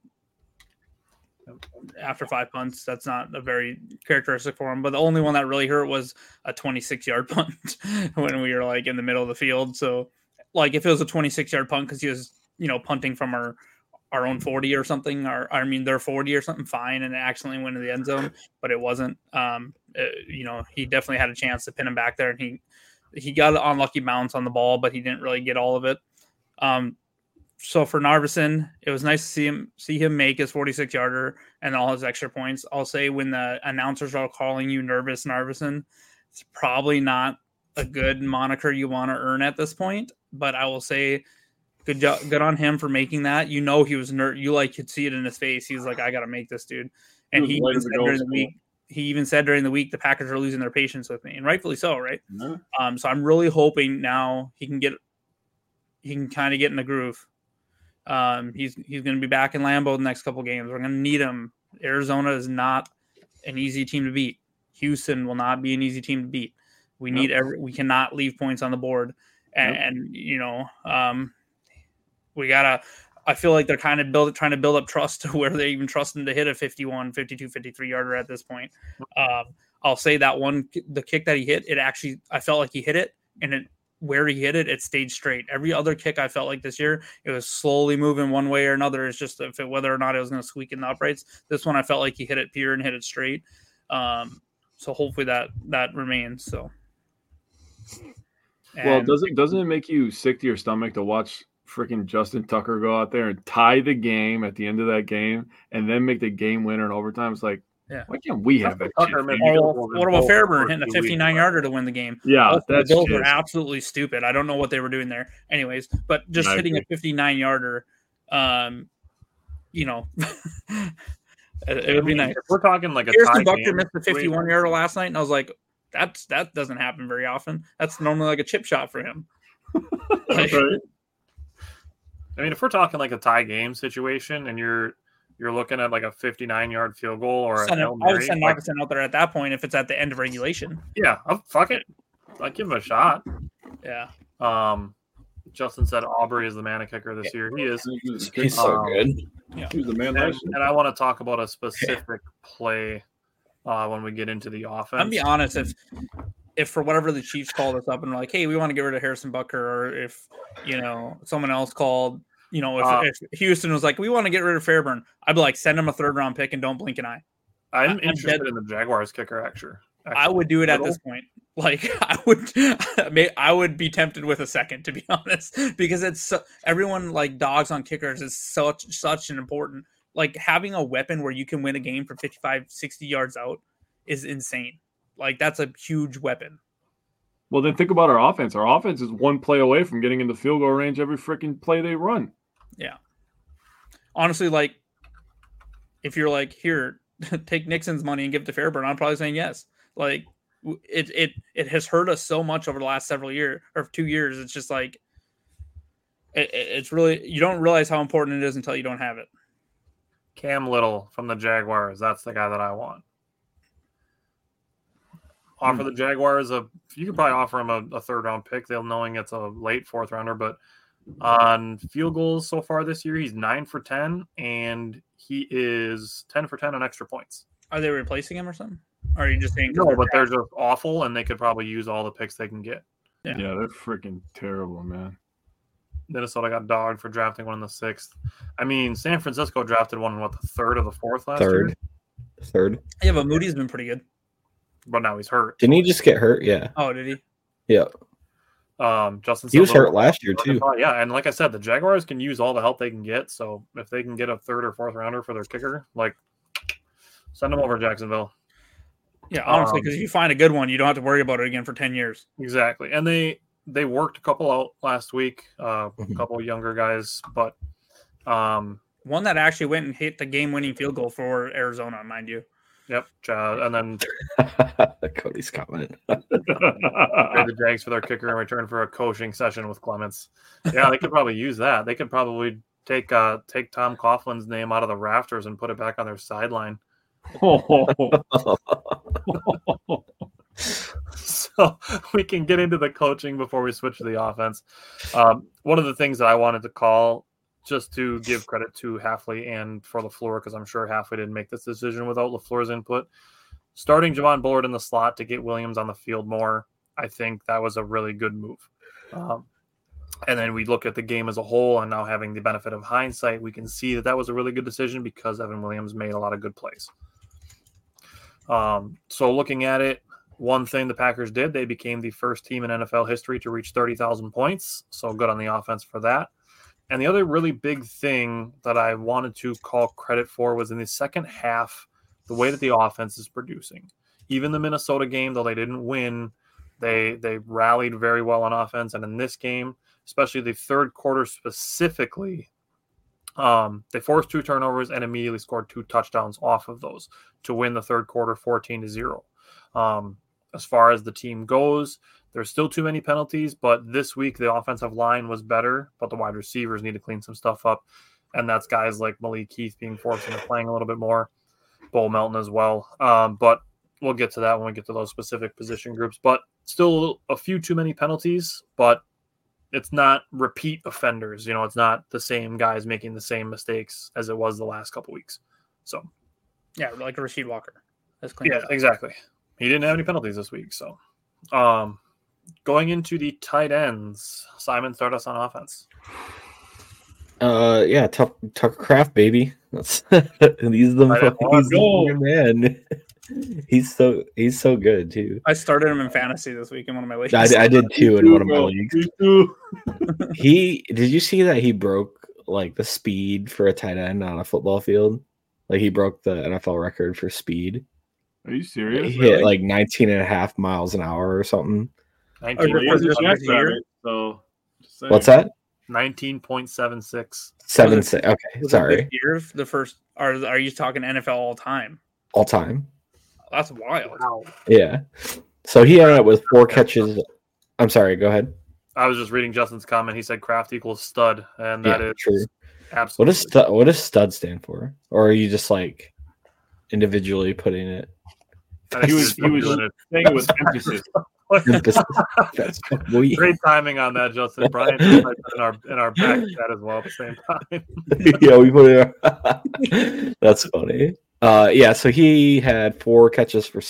after 5 punts. That's not a very characteristic for him. But the only one that really hurt was a 26-yard punt when we were like in the middle of the field. So, like if it was a 26-yard punt because he was, punting from our own 40 or something, their 40 or something, fine, and it accidentally went into the end zone, but it wasn't. He definitely had a chance to pin him back there, and he got an unlucky bounce on the ball, but he didn't really get all of it. So for Narveson, it was nice to see him make his 46-yarder and all his extra points. I'll say when the announcers are calling you Nervous Narveson, it's probably not a good moniker you want to earn at this point, but I will say good job, good on him for making that. He was you could see it in his face. He's like, I got to make this, dude. And he even said during the week, the Packers are losing their patience with me, and rightfully so, right? Mm-hmm. So I'm really hoping now he can kind of get in the groove. He's going to be back in Lambeau the next couple games. We're going to need him. Arizona is not an easy team to beat. Houston will not be an easy team to beat. We cannot leave points on the board, and we gotta. I feel like they're kind of trying to build up trust to where they even trust him to hit a 51, 52, 53 yarder at this point. I'll say that the kick that he hit, I felt like he hit it, and where he hit it, it stayed straight. Every other kick I felt like this year, it was slowly moving one way or another. It's just whether or not it was going to squeak in the uprights. This one, I felt like he hit it pure and hit it straight. So hopefully that remains. So. Well, doesn't it make you sick to your stomach to watch freaking Justin Tucker go out there and tie the game at the end of that game and then make the game winner in overtime? It's like, why can't we have that? What about Fairburn hitting a 59-yarder to win the game? Yeah, the Bills were absolutely stupid. I don't know what they were doing there. Anyways, but just hitting a 59-yarder, it would be nice. If we're talking like a Harrison Buckner missed a 51-yarder last night, and I was like, that doesn't happen very often. That's normally like a chip shot for him. Right. I mean, if we're talking like a tie game situation and you're looking at like a 59-yard field goal or I would send Marcusson out there at that point if it's at the end of regulation. Yeah, fuck it. I'd give him a shot. Yeah. Justin said Aubrey is the man kicker this year. He is. He's so good. Yeah. He's the man. And I want to talk about a specific play when we get into the offense. I'll be honest, if for whatever the Chiefs called us up and were like, hey, we want to get rid of Harrison Bucker, or if someone else called, if Houston was like, we want to get rid of Fairburn, I'd be like, send him a 3rd-round pick and don't blink an eye. I'm interested in the Jaguars kicker actually. I would do it at this point. Like I would be tempted with a second, to be honest, because it's everyone like dogs on kickers is such an important, like having a weapon where you can win a game from 55, 60 yards out is insane. Like that's a huge weapon. Well, then think about our offense. Our offense is one play away from getting into field goal range every freaking play they run. Yeah. Honestly, like if you're like, here, take Nixon's money and give it to Fairburn, I'm probably saying yes. Like it has hurt us so much over the last several years or 2 years. It's just like it's really, you don't realize how important it is until you don't have it. Cam Little from the Jaguars. That's the guy that I want. Offer the Jaguars you could probably offer him a third round pick. They'll knowing it's a late fourth rounder, but on field goals so far this year, he's 9 for 10, and he is 10 for 10 on extra points. Are they replacing him or something? Or are you just saying? No, but they're just awful, and they could probably use all the picks they can get. Yeah, they're freaking terrible, man. Minnesota got dogged for drafting one in the 6th. I mean, San Francisco drafted one in the 3rd or the 4th last year? Third. Yeah, but Moody's been pretty good. But now he's hurt. Didn't he just get hurt? Yeah. Oh, did he? Yeah. Justin He was Silver- hurt last year too. Yeah, and like I said, the Jaguars can use all the help they can get. So if they can get a 3rd or 4th rounder for their kicker, like send them over to Jacksonville. Yeah, honestly, because if you find a good one, you don't have to worry about it again for 10 years. Exactly. And they worked a couple out last week, a couple of younger guys, but one that actually went and hit the game-winning field goal for Arizona, mind you. Yep. And then Cody's comment. paid the Jags for their kicker in return for a coaching session with Clements. Yeah, they could probably use that. They could probably take Tom Coughlin's name out of the rafters and put it back on their sideline. So we can get into the coaching before we switch to the offense. One of the things that I wanted to call, just to give credit to Hafley and for LaFleur, because I'm sure Hafley didn't make this decision without LaFleur's input. Starting Javon Bullard in the slot to get Williams on the field more, I think that was a really good move. And then we look at the game as a whole, and now having the benefit of hindsight, we can see that was a really good decision because Evan Williams made a lot of good plays. So looking at it, one thing the Packers did, they became the first team in NFL history to reach 30,000 points. So good on the offense for that. And the other really big thing that I wanted to call credit for was in the second half, the way that the offense is producing. Even the Minnesota game, though they didn't win, they rallied very well on offense. And in this game, especially the third quarter specifically, they forced 2 turnovers and immediately scored 2 touchdowns off of those to win the third quarter 14-0. As far as the team goes, there's still too many penalties, but this week the offensive line was better, but the wide receivers need to clean some stuff up. And that's guys like Malik Keith being forced into playing a little bit more, Bull Melton as well. But we'll get to that when we get to those specific position groups. But still a few too many penalties, but it's not repeat offenders. You know, it's not the same guys making the same mistakes as it was the last couple weeks. So, yeah, like a Rasheed Walker. That's clean. Yeah, exactly. He didn't have any penalties this week. So, going into the tight ends, Simon, start us on offense. Yeah, Tucker Kraft, baby. He's the man. He's so good too. I started him in fantasy this week in one of my leagues. I did too in one of my leagues. Did you see that he broke like the speed for a tight end on a football field? Like he broke the NFL record for speed. Are you serious? He hit like 19 and a half miles an hour or something. 19. So what's that? 19.76. 76. Okay, sorry. Year, the first. Are you talking NFL all time? All time. That's wild. Wow. Yeah. So he ended up with 4 catches. I'm sorry. Go ahead. I was just reading Justin's comment. He said Kraft equals stud, and that is true. Absolutely. What does stud stand for? Or are you just like individually putting it? He was saying it with emphasis. Great timing on that, Justin. Brian in our back chat as well at the same time. Yeah, we put it. That's funny. Yeah, so he had 4 catches on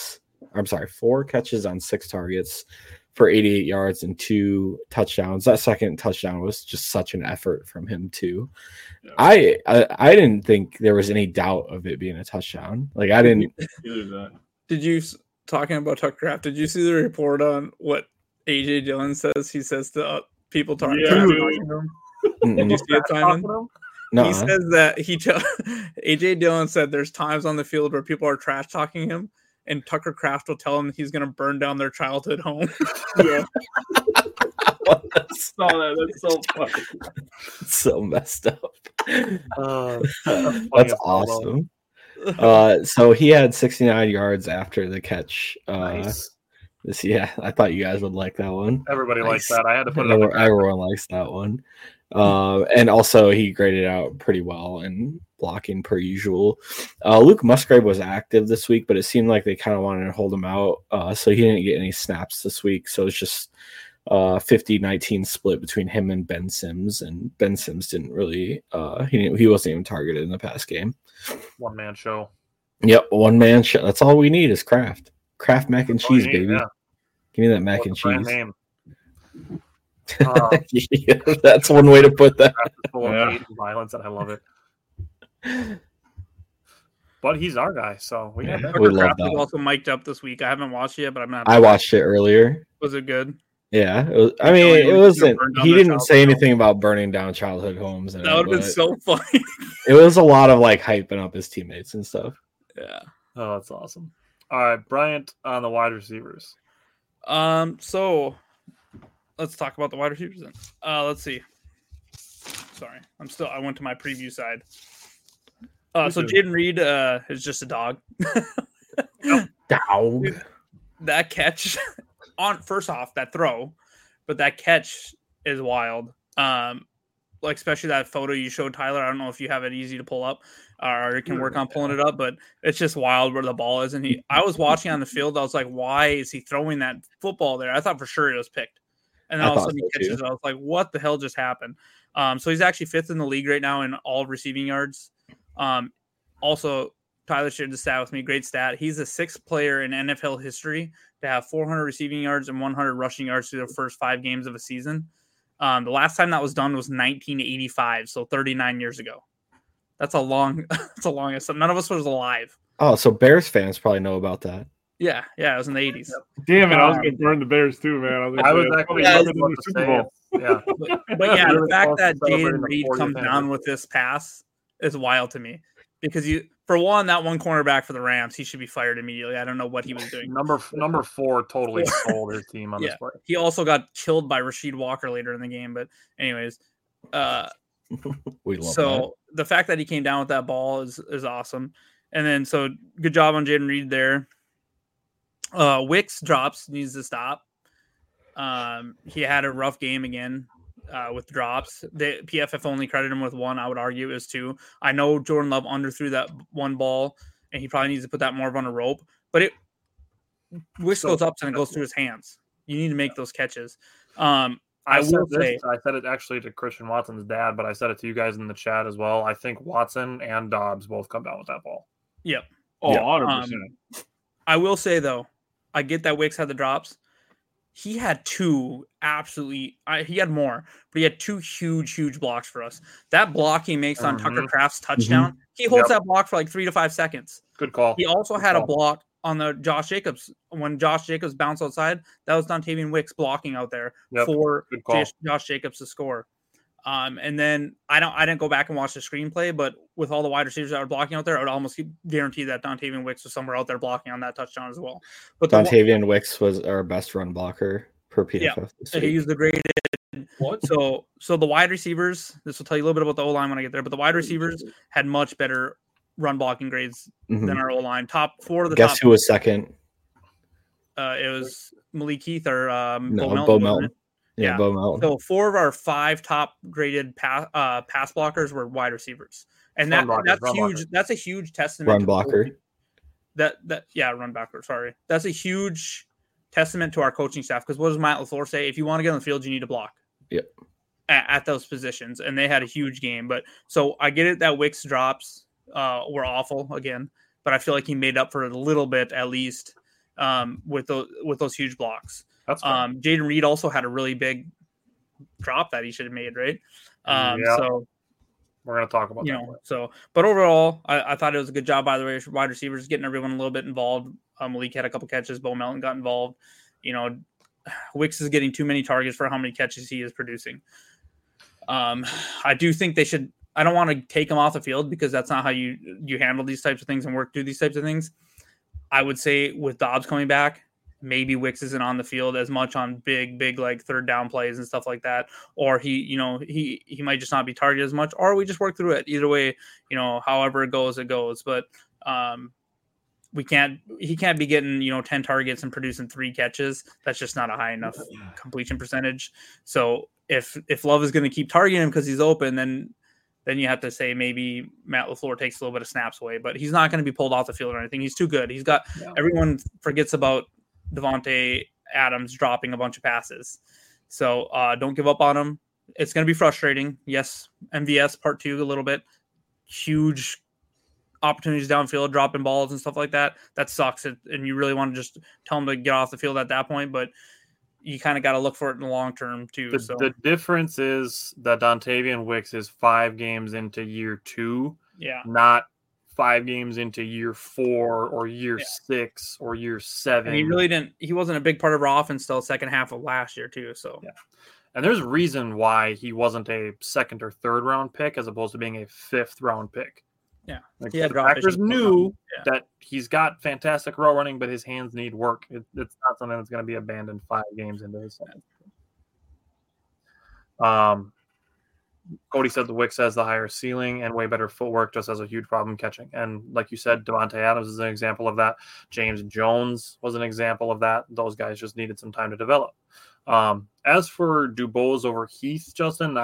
6 targets for 88 yards and 2 touchdowns. That second touchdown was just such an effort from him too. Yeah. I didn't think there was any doubt of it being a touchdown. Like I didn't. Did you, talking about Tucker Kraft, did you see the report on what AJ Dillon says? He says to people talking to him. Did you see it, Simon? No. He says that AJ Dillon said there's times on the field where people are trash talking him, and Tucker Kraft will tell him he's going to burn down their childhood home. Yeah. I saw that. That's so funny. It's so messed up. That's awesome. So he had 69 yards after the catch. Nice. I thought you guys would like that one. Everybody likes Nice. that. I had to put it on the graphic. Everyone likes that one. And also he graded out pretty well in blocking per usual. Luke Musgrave was active this week, but it seemed like they kind of wanted to hold him out. So he didn't get any snaps this week. So it's just 50-19 split between him and Ben Sims. And Ben Sims didn't really he wasn't even targeted in the past game. One man show. Yep, one man show. That's all we need is Kraft. Kraft mac and That's all you cheese, need, baby. yeah. Give me that mac What's and the brand cheese. name? Yeah, that's one way to put that. Kraft is full of Yeah. hate and violence, and I love it. But he's our guy, so we got Yeah. that. We Tucker love Kraft was that. also mic'd up this week. I haven't watched it yet, but I'm not. I watched it earlier. Was it good? Yeah, it was, I You know, mean, he it was gonna wasn't. burn down He their didn't say childhood anything about burning down childhood homes, and That would have been so funny. it was a lot of like hyping up his teammates and stuff. Yeah. Oh, that's awesome. All right, Bryant on the wide receivers. So let's talk about the wide receivers then. Let's see. Sorry, I went to my preview side. So Jaden Reed is just a dog. Dog. That catch first off, that throw, but that catch is wild. Like especially that photo you showed, Tyler. I don't know if you have it easy to pull up or you can work on pulling it up, but it's just wild where the ball is. And I was watching on the field. I was like, why is he throwing that football there? I thought for sure it was picked. And then all of a sudden he catches it. I was like, what the hell just happened? So he's actually 5th in the league right now in all receiving yards. Also, Tyler shared the stat with me. Great stat. He's the 6th player in NFL history to have 400 receiving yards and 100 rushing yards through the first 5 games of a season. The last time that was done was 1985, so 39 years ago. That's a long. That's a long. None of us was alive. Oh, so Bears fans probably know about that. Yeah, it was in the 80s. Damn it, I was going to burn the Bears too, man. I was actually probably about better than to the Super say Bowl. it. Yeah. But yeah, the Really fact close that to celebrating Jaden the Reed 40th comes down anniversary. with this pass is wild to me because for one, that one cornerback for the Rams, he should be fired immediately. I don't know what he was doing. Number 4 totally sold his team on this play. He also got killed by Rasheed Walker later in the game. But anyways, We love that. so the fact that he came down with that ball is awesome. And then so good job on Jaden Reed there. Wicks drops, needs to stop. He had a rough game again with drops. The PFF only credited him with 1. I would argue it was 2. I know Jordan Love underthrew that one ball, and he probably needs to put that more on a rope. But Wicks goes up and it goes through his hands. You need to make those catches. I will say, I said it actually to Christian Watson's dad, but I said it to you guys in the chat as well. I think Watson and Dobbs both come down with that ball. yep. Oh, Yeah. 100%. I will say though, I get that Wicks had the drops. He had 2 absolutely. He had more, but he had 2 huge blocks for us. That block he makes on Tucker Kraft's touchdown, he holds that block for like 3 to 5 seconds. Good call. He also had a block on the Josh Jacobs when Josh Jacobs bounced outside. That was Dontavian Wicks blocking out there for Good call. Josh Jacobs to score. And then I didn't go back and watch the screenplay, but with all the wide receivers that were blocking out there, I would almost guarantee that Dontavian Wicks was somewhere out there blocking on that touchdown as well. But Dontavian Wicks was our best run blocker per PFF. Yeah, this week. he's the graded. So the wide receivers. This will tell you a little bit about the O line when I get there. But the wide receivers had much better run blocking grades Mhm. than our O line. Top 4 of the Guess top. who was second? It was Malik Heath or No, Bo Melton. Bo wasn't Melton. it? Yeah, Yeah. Bo Melton. So 4 of our 5 top graded pass blockers were wide receivers, and Run blockers, that's run huge. blockers. That's a huge testament. Run to blocker. run blocker. Sorry, that's a huge testament to our coaching staff. Because what does Matt LaFleur say? If you want to get on the field, you need to block. Yep. At those positions, and they had a huge game. But so I get it that Wicks drops were awful again, but I feel like he made up for it a little bit at least with those huge blocks. That's fine. Jaden Reed also had a really big drop that he should have made, right? Yeah. So We're going to talk about you that. know, but overall, I thought it was a good job by the wide receivers, getting everyone a little bit involved. Malik had a couple catches. Bo Melton got involved. You know, Wicks is getting too many targets for how many catches he is producing. I do think they should. I don't want to take him off the field because that's not how you handle these types of things and work through these types of things. I would say with Dobbs coming back, maybe Wicks isn't on the field as much on big like third down plays and stuff like that, or he might just not be targeted as much, or we just work through it. Either way, however it goes, it goes. But He can't be getting 10 targets and producing 3 catches. That's just not a high enough completion percentage. So if Love is going to keep targeting him because he's open, then you have to say maybe Matt LaFleur takes a little bit of snaps away, but he's not going to be pulled off the field or anything. He's too good. Everyone forgets about Devontae Adams dropping a bunch of passes. So don't give up on him. It's going to be frustrating. Yes, MVS part 2 a little bit. Huge opportunities downfield, dropping balls and stuff like that. That sucks. And you really want to just tell him to get off the field at that point, but you kind of got to look for it in the long term too. The difference is that Dontavian Wicks is 5 games into year 2, not 5 games into year 4 or year 6 or year 7. And he wasn't a big part of our offense till the second half of last year too. So and there's a reason why he wasn't a 2nd or 3rd round pick as opposed to being a 5th round pick. Yeah, the Packers knew that he's got fantastic route running, but his hands need work. It's not something that's going to be abandoned 5 games into his season. Cody said the Wicks has the higher ceiling and way better footwork, just has a huge problem catching. And like you said, Devontae Adams is an example of that. James Jones was an example of that. Those guys just needed some time to develop. As for Dubose over Heath, Justin,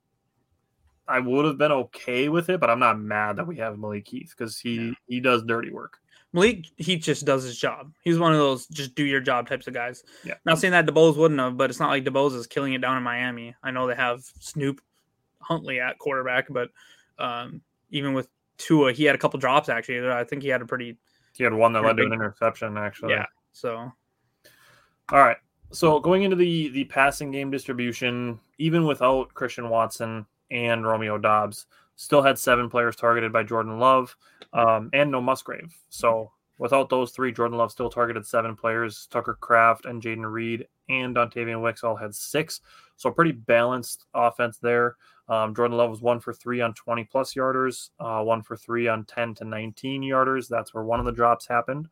I would have been okay with it, but I'm not mad that we have Malik Heath because he does dirty work. Malik Heath just does his job. He's one of those just do your job types of guys. Yeah. Not saying that DeBose wouldn't have, but it's not like DeBose is killing it down in Miami. I know they have Snoop Huntley at quarterback, but even with Tua, he had a couple drops actually. I think he had He had one that led to an interception actually. Yeah. So. All right. So going into the passing game distribution, even without Christian Watson and Romeo Doubs, still had 7 players targeted by Jordan Love and no Musgrave. So without those 3, Jordan Love still targeted 7 players. Tucker Kraft and Jaden Reed and Dontavian Wicks all had 6. So pretty balanced offense there. Jordan Love was 1 for 3 on 20-plus yarders, 1 for 3 on 10 to 19 yarders. That's where one of the drops happened.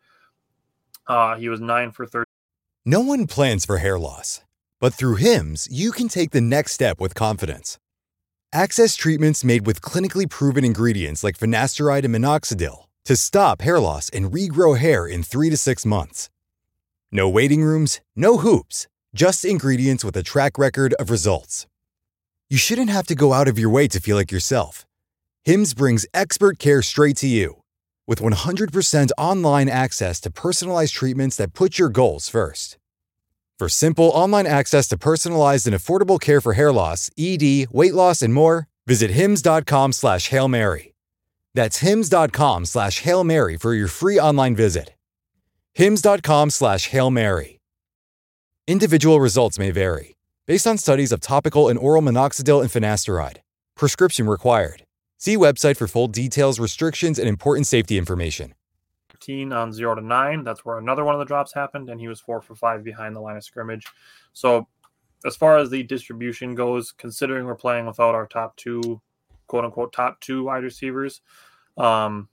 He was 9 for 30. No one plans for hair loss, but through Hims, you can take the next step with confidence. Access treatments made with clinically proven ingredients like finasteride and minoxidil to stop hair loss and regrow hair in 3 to 6 months. No waiting rooms, no hoops, just ingredients with a track record of results. You shouldn't have to go out of your way to feel like yourself. Hims brings expert care straight to you. With 100% online access to personalized treatments that put your goals first. For simple online access to personalized and affordable care for hair loss, ED, weight loss, and more, visit hims.com/Hail Mary. That's hims.com/Hail Mary for your free online visit. hims.com/Hail Mary. Individual results may vary, based on studies of topical and oral minoxidil and finasteride. Prescription required. See website for full details, restrictions, and important safety information. On 0 to 9. That's where another one of the drops happened, and he was 4 for 5 behind the line of scrimmage. So as far as the distribution goes, considering we're playing without our top 2, quote-unquote, top 2 wide receivers, and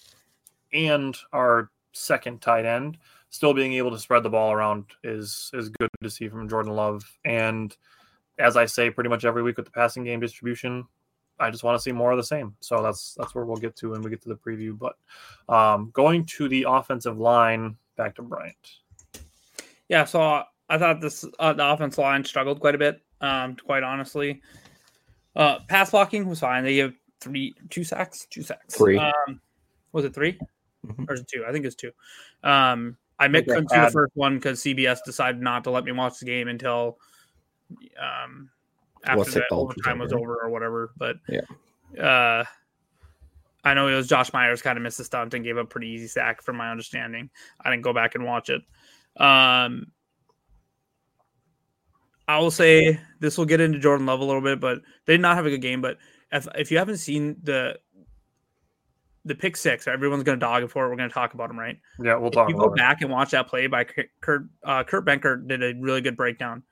our second tight end, still being able to spread the ball around is good to see from Jordan Love. And as I say pretty much every week with the passing game distribution, I just want to see more of the same. So that's where we'll get to when we get to the preview. But going to the offensive line, back to Bryant. Yeah, so I thought the offensive line struggled quite a bit, quite honestly. Pass blocking was fine. They have 2 sacks. 3. Was it 3? Mm-hmm. Or is it 2? I think it's 2. I couldn't see the first one because CBS decided not to let me watch the game until after the overtime was over or whatever. But I know it was Josh Myers kind of missed the stunt and gave a pretty easy sack from my understanding. I didn't go back and watch it. I will say this will get into Jordan Love a little bit, but they did not have a good game. But if you haven't seen the pick 6, everyone's going to dog it for it. We're going to talk about them, right? Yeah, we'll talk about it. If you go back and watch that play by Kurt Benkert did a really good breakdown.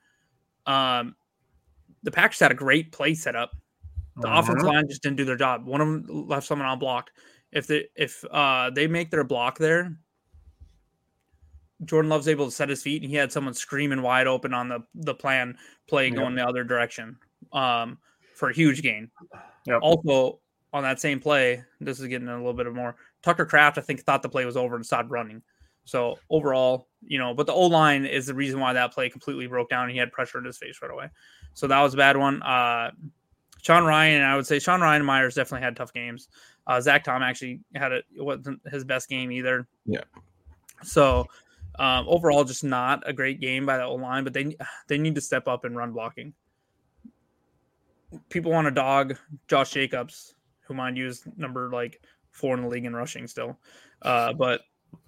The Packers had a great play set up. The offensive line just didn't do their job. One of them left someone unblocked. If they make their block there, Jordan Love's able to set his feet, and he had someone screaming wide open on the play going the other direction for a huge gain. Yep. Also, on that same play, this is getting a little bit of more. Tucker Kraft, I think, thought the play was over and stopped running. So overall, but the O-line is the reason why that play completely broke down and he had pressure in his face right away. So that was a bad one. Sean Ryan, I would say Sean Ryan and Myers definitely had tough games. Zach Tom actually it wasn't his best game either. Yeah. So overall, just not a great game by the O-line, but they need to step up in run blocking. People want to dog Josh Jacobs, who mind you is number 4 in the league in rushing still. But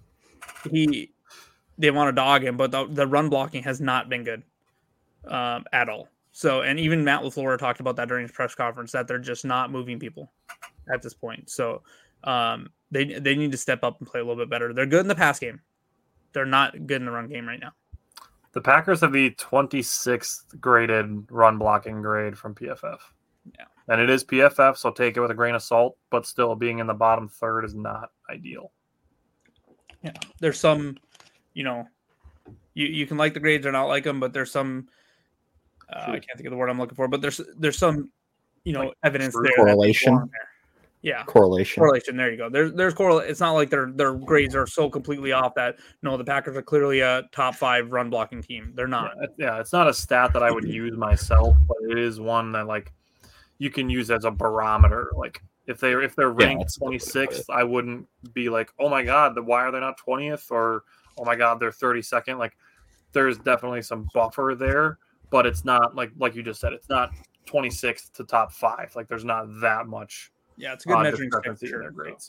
they want to dog him, but the run blocking has not been good at all. So, and even Matt LaFleur talked about that during his press conference, that they're just not moving people at this point. So they need to step up and play a little bit better. They're good in the pass game. They're not good in the run game right now. The Packers have the 26th graded run blocking grade from PFF. Yeah. And it is PFF, so take it with a grain of salt, but still being in the bottom third is not ideal. Yeah. There's some, you can like the grades or not like them, but there's some, I can't think of the word I'm looking for, but there's some, evidence there. Correlation. Yeah. Correlation. There you go. There's correlation. It's not like their grades are so completely off that the Packers are clearly a top 5 run blocking team. They're not. Yeah, it's not a stat that I would use myself, but it is one that you can use as a barometer. If they're ranked 26th, I wouldn't be like, oh my God, why are they not 20th? Or oh my God, they're 32nd. There's definitely some buffer there, but it's not like you just said, it's not 26th to top 5. There's not that much. Yeah, it's a good measuring stick for their grades.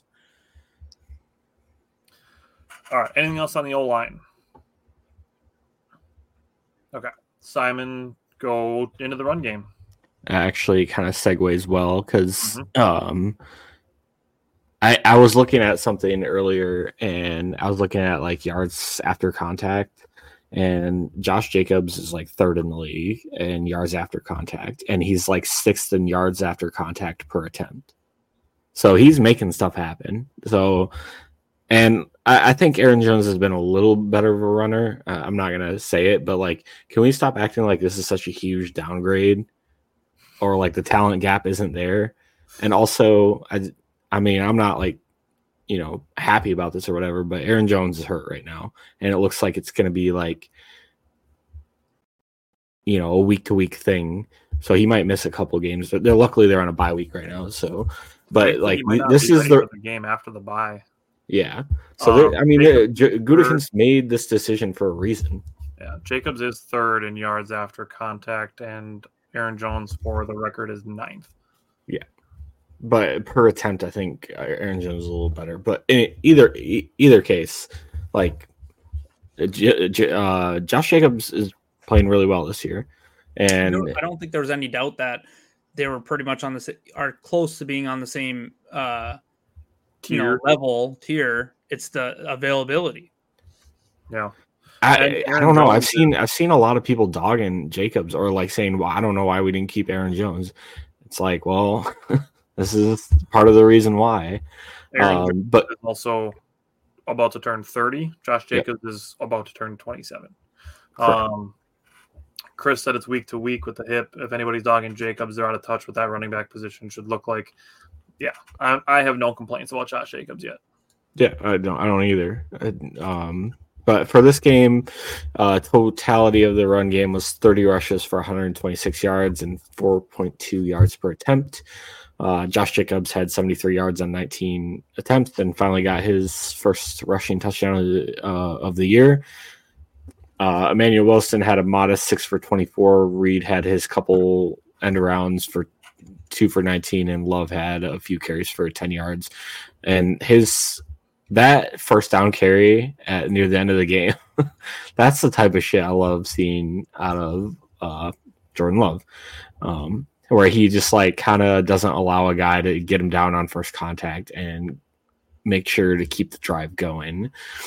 All right. Anything else on the O-line? Okay. Simon, go into the run game. Actually kind of segues well because I was looking at something earlier and I was looking at yards after contact, and Josh Jacobs is 3rd in the league in yards after contact, and he's 6th in yards after contact per attempt. So he's making stuff happen. So, and I think Aaron Jones has been a little better of a runner. I'm not going to say it, but can we stop acting like this is such a huge downgrade, or the talent gap isn't there? And also, I mean, I'm not happy about this or whatever, but Aaron Jones is hurt right now. And it looks like it's going to be a week to week thing. So he might miss a couple games, but luckily they're on a bye week right now. So, but this is the game after the bye. Yeah. So Gutekunst made this decision for a reason. Yeah. Jacobs is 3rd in yards after contact, and Aaron Jones, for the record, is 9th. Yeah. But per attempt, I think Aaron Jones is a little better. But in either case, Josh Jacobs is playing really well this year. And I don't think there was any doubt that they were pretty much are close to being on the same tier. It's the availability. Yeah. I don't know. I've seen a lot of people dogging Jacobs or saying, well, I don't know why we didn't keep Aaron Jones. It's well, this is part of the reason why. But is also about to turn 30. Josh Jacobs is about to turn 27. Chris said it's week to week with the hip. If anybody's dogging Jacobs, they're out of touch with that running back position. Should look like, I have no complaints about Josh Jacobs yet. Yeah, I don't either. But for this game, totality of the run game was 30 rushes for 126 yards and 4.2 yards per attempt. Josh Jacobs had 73 yards on 19 attempts and finally got his first rushing touchdown of the year. Emmanuel Wilson had a modest 6 for 24. Reed had his couple end arounds for 2 for 19, and Love had a few carries for 10 yards. And that first down carry near the end of the game, that's the type of shit I love seeing out of Jordan Love, where he just kind of doesn't allow a guy to get him down on first contact and make sure to keep the drive going.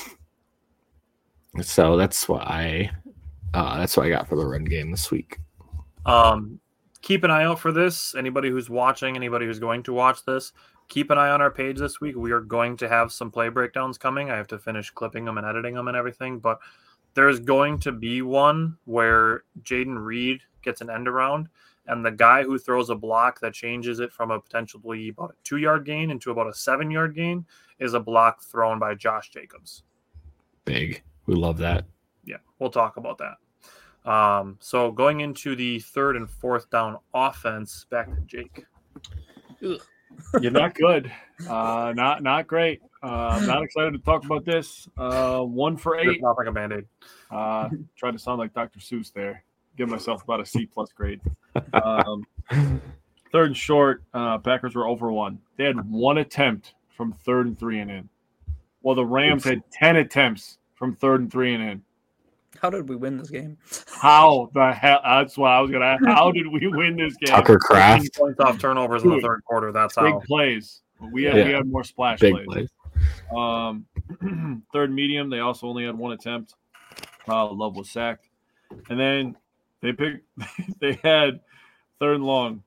So that's what I got for the run game this week. Keep an eye out for this. Anybody who's watching, anybody who's going to watch this, keep an eye on our page this week. We are going to have some play breakdowns coming. I have to finish clipping them and editing them and everything, but there's going to be one where Jaden Reed gets an end around, And the guy who throws a block that changes it from a potentially about a 2-yard gain into about a 7-yard gain is a block thrown by Josh Jacobs. Big. We love that. Yeah, we'll talk about that. So going into the 3rd and 4th down offense, back to Jake. You're not good. Not great. I'm not excited to talk about this. 1 for 8. Not like a Band-Aid. Tried to sound like Dr. Seuss there. Give myself about a C+ grade. 3rd and short, Packers were over 1. They had 1 attempt from 3rd and 3 and in. Well, the Rams had 10 attempts from 3rd and 3 and in. How did we win this game? How the hell? That's what I was going to ask. How did we win this game? Tucker Kraft. Points off turnovers in the 3rd quarter. That's how. Big plays. We had more splash Big plays. 3rd medium, they also only had 1 attempt. Love was sacked. And then they had 3rd and long.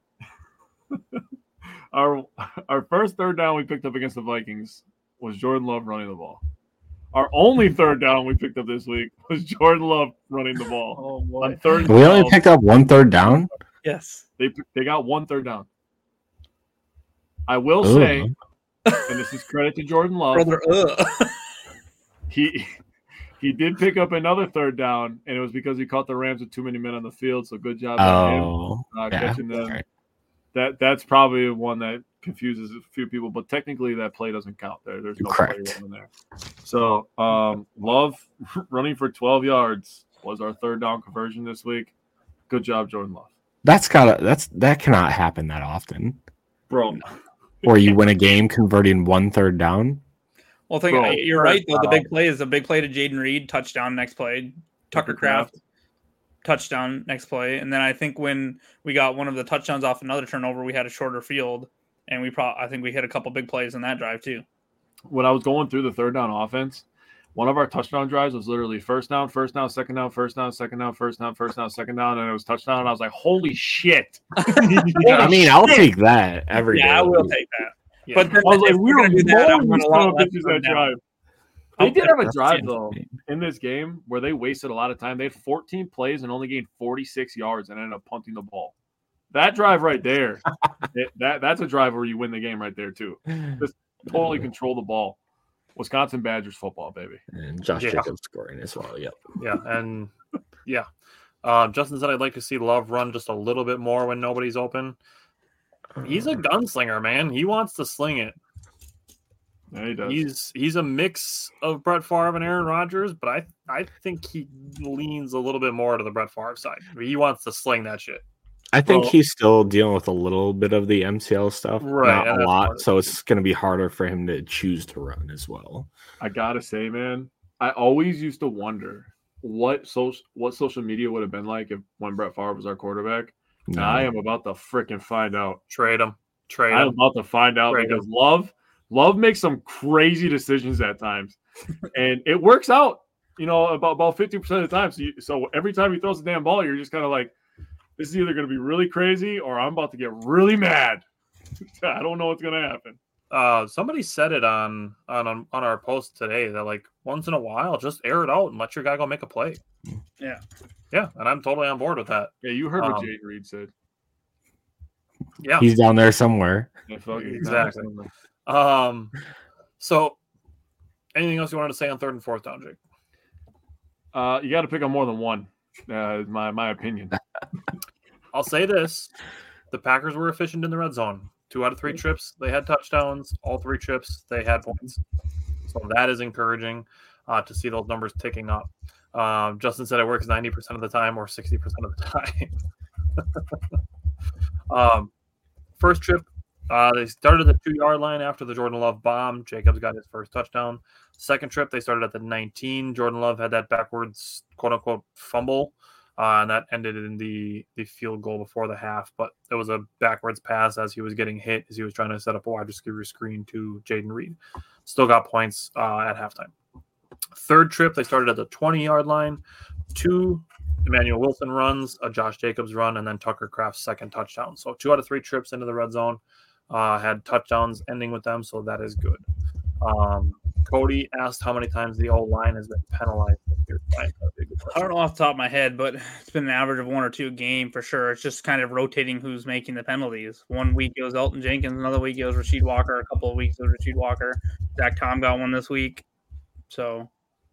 Our first 3rd down we picked up against the Vikings was Jordan Love running the ball. Our only 3rd down we picked up this week was Jordan Love running the ball. On 3rd We only picked up 1 3rd down? Yes. They got 1 3rd down. I will say, and this is credit to Jordan Love, he did pick up another 3rd down, and it was because he caught the Rams with too many men on the field. So good job on him catching them. Right. That's probably one that confuses a few people, but technically that play doesn't count. There's no play running there. So Love running for 12 yards was our 3rd down conversion this week. Good job, Jordan Love. That cannot happen that often, bro. Or you win a game converting 1 3rd down. Well, you're right though. The big play is a big play to Jaden Reed, touchdown next play. Tucker Kraft, touchdown next play, and then I think when we got one of the touchdowns off another turnover, we had a shorter field, and I think we hit a couple big plays in that drive too. When I was going through the 3rd down offense, one of our touchdown drives was literally first down, 2nd down, 2nd down, 2nd down, 2nd down, and it was touchdown. And I was like, holy shit. I mean, I'll take that every day. Yeah, I will take that. Yeah. But then I was like, we were do that, I'm mowing gonna allow that drive. They did have a drive, though, in this game where they wasted a lot of time. They had 14 plays and only gained 46 yards and ended up punting the ball. That drive right there, that's a drive where you win the game right there, too. Just totally control the ball. Wisconsin Badgers football, baby. And Josh Jacobs scoring as well. Yep. Yeah, and Justin said I'd like to see Love run just a little bit more when nobody's open. He's a gunslinger, man. He wants to sling it. Yeah, he does. He's a mix of Brett Favre and Aaron Rodgers, but I think he leans a little bit more to the Brett Favre side. He wants to sling that shit. I think he's still dealing with a little bit of the MCL stuff, right? Not a lot, so it's going to be harder for him to choose to run as well. I gotta say, man, I always used to wonder what social media would have been like when Brett Favre was our quarterback. No. And I am about to freaking find out. Trade him. I'm about to find out because Love makes some crazy decisions at times, and it works out. You know, about 50% of the time. So every time he throws the damn ball, you're just kind of like, this is either going to be really crazy or I'm about to get really mad. I don't know what's going to happen. Somebody said it on our post today that like once in a while, just air it out and let your guy go make a play. Yeah, and I'm totally on board with that. Yeah, you heard what Jaden Reed said. Yeah, he's down there somewhere. Exactly. So, anything else you wanted to say on 3rd and 4th down, Jake? You got to pick on more than one. My opinion. I'll say this: the Packers were efficient in the red zone. 2 out of 3 trips, they had touchdowns. All 3 trips, they had points. So that is encouraging to see those numbers ticking up. Justin said it works 90% of the time or 60% of the time. First trip, they started at the 2-yard line after the Jordan Love bomb. Jacobs got his first touchdown. Second trip, they started at the 19. Jordan Love had that backwards, quote-unquote, fumble. And that ended in the field goal before the half. But it was a backwards pass as he was getting hit, as he was trying to set up a wide receiver screen to Jaden Reed. Still got points at halftime. Third trip, they started at the 20-yard line. 2 Emmanuel Wilson runs, a Josh Jacobs run, and then Tucker Kraft's second touchdown. So 2 out of 3 trips into the red zone had touchdowns ending with them, so that is good. Cody asked how many times the old line has been penalized this year. I don't know off the top of my head, but it's been an average of 1 or 2 a game for sure. It's just kind of rotating who's making the penalties. One week it was Elton Jenkins, another week it was Rasheed Walker, a couple of weeks it was Rasheed Walker. Zach Tom got one this week. So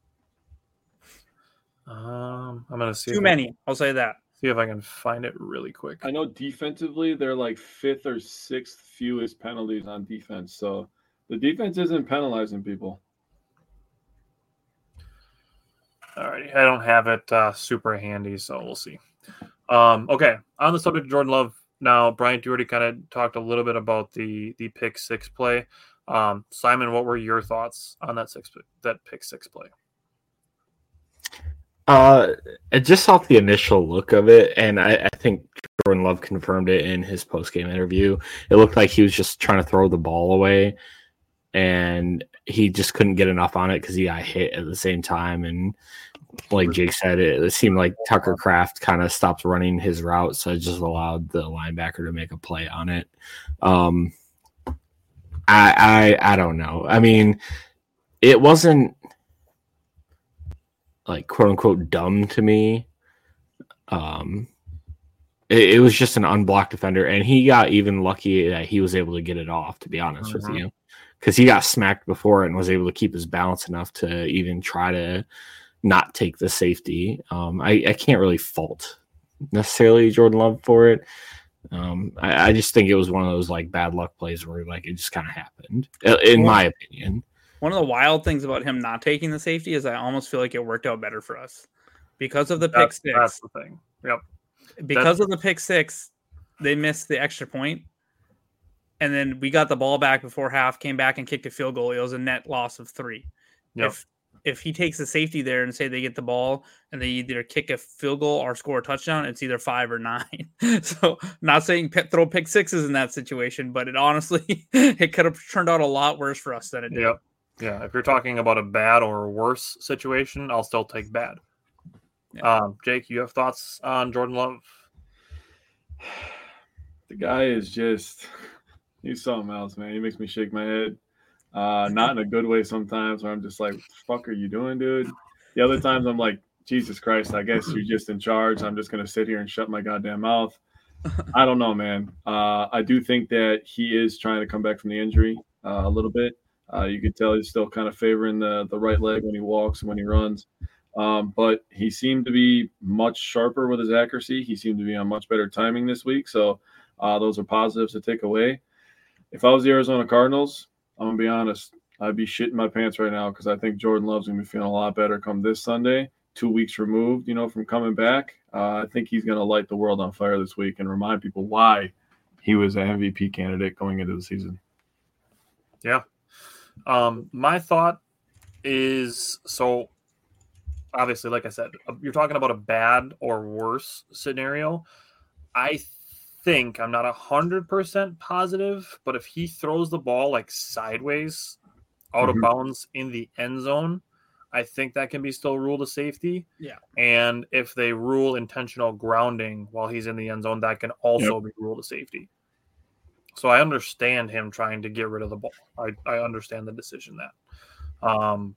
I'm gonna see too many. I'll say that. See if I can find it really quick. I know defensively they're like 5th or 6th fewest penalties on defense. So the defense isn't penalizing people. All right, I don't have it super handy, so we'll see. Okay, on the subject of Jordan Love now, Bryant, you already kind of talked a little bit about the pick 6 play. Simon, what were your thoughts on that pick 6 play? Just off the initial look of it, and I think Jordan Love confirmed it in his post-game interview, it looked like he was just trying to throw the ball away, and he just couldn't get enough on it because he got hit at the same time. And like Jake said, it seemed like Tucker Kraft kind of stopped running his route, so it just allowed the linebacker to make a play on it. I don't know. I mean, it wasn't like quote unquote dumb to me. It was just an unblocked defender, and he got even lucky that he was able to get it off, to be honest with you, because he got smacked before and was able to keep his balance enough to even try to not take the safety. I can't really fault necessarily Jordan Love for it. I just think it was one of those like bad luck plays where like it just kind of happened, in my opinion. One of the wild things about him not taking the safety is I almost feel like it worked out better for us because of the pick 6. That's the thing. Yep. Because of the pick 6, they missed the extra point, and then we got the ball back before half, came back and kicked a field goal. It was a net loss of 3. Yep. If he takes the safety there and say they get the ball and they either kick a field goal or score a touchdown, it's either 5 or 9. So not saying throw pick 6s in that situation, but it honestly, it could have turned out a lot worse for us than it did. Yep. Yeah. If you're talking about a bad or worse situation, I'll still take bad. Yeah. Jake, you have thoughts on Jordan Love? The guy is just, he's something else, man. He makes me shake my head. Not in a good way sometimes, where I'm just like, fuck are you doing, dude? The other times I'm like, Jesus Christ, I guess you're just in charge. I'm just going to sit here and shut my goddamn mouth. I don't know, man. I do think that he is trying to come back from the injury a little bit. You could tell he's still kind of favoring the right leg when he walks and when he runs. But he seemed to be much sharper with his accuracy. He seemed to be on much better timing this week. So those are positives to take away. If I was the Arizona Cardinals, I'm going to be honest, I'd be shitting my pants right now because I think Jordan Love's going to be feeling a lot better come this Sunday, 2 weeks removed, from coming back. I think he's going to light the world on fire this week and remind people why he was an MVP candidate going into the season. Yeah. My thought is, so obviously, like I said, you're talking about a bad or worse scenario. I think, I'm not 100% positive, but if he throws the ball like sideways out of bounds in the end zone, I think that can be still ruled a safety. Yeah. And if they rule intentional grounding while he's in the end zone, that can also be ruled a safety. So I understand him trying to get rid of the ball. I understand the decision that.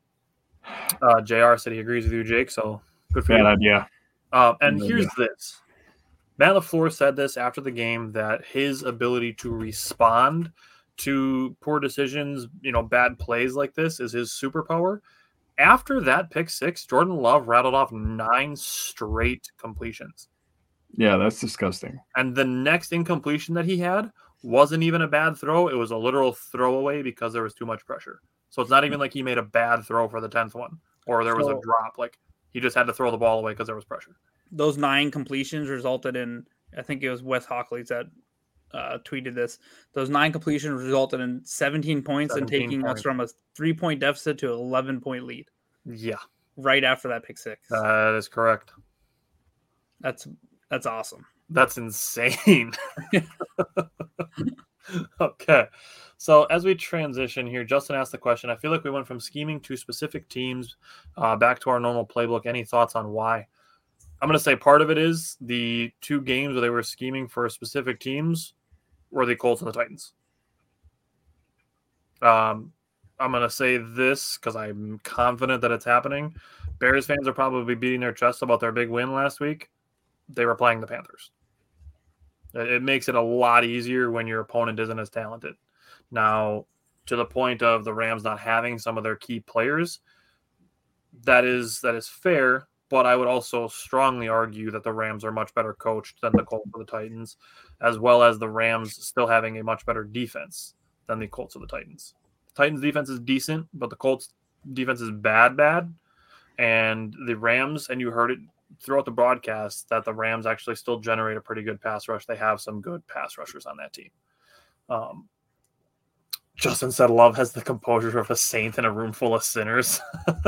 JR said he agrees with you, Jake, so good for you. Yeah. And here's this. Matt LaFleur said this after the game, that his ability to respond to poor decisions, bad plays like this, is his superpower. After that pick 6, Jordan Love rattled off 9 straight completions. Yeah, that's disgusting. And the next incompletion that he had wasn't even a bad throw. It was a literal throwaway because there was too much pressure. So it's not even like he made a bad throw for the 10th one or there was a drop. Like, he just had to throw the ball away because there was pressure. Those 9 completions resulted in, I think it was Wes Hockley that tweeted this. Those 9 completions resulted in 17 points and taking us from a 3-point deficit to an 11-point lead. Yeah. Right after that pick 6. That is correct. That's awesome. That's insane. Okay. So as we transition here, Justin asked the question, I feel like we went from scheming to specific teams back to our normal playbook. Any thoughts on why? I'm going to say part of it is the 2 games where they were scheming for specific teams were the Colts and the Titans. I'm going to say this because I'm confident that it's happening. Bears fans are probably beating their chest about their big win last week. They were playing the Panthers. It makes it a lot easier when your opponent isn't as talented. Now, to the point of the Rams not having some of their key players, that is fair, but I would also strongly argue that the Rams are much better coached than the Colts or the Titans, as well as the Rams still having a much better defense than the Colts or the Titans. The Titans' defense is decent, but the Colts' defense is bad. And the Rams, and you heard it throughout the broadcast, that the Rams actually still generate a pretty good pass rush. They have some good pass rushers on that team. Justin said Love has the composure of a saint in a room full of sinners.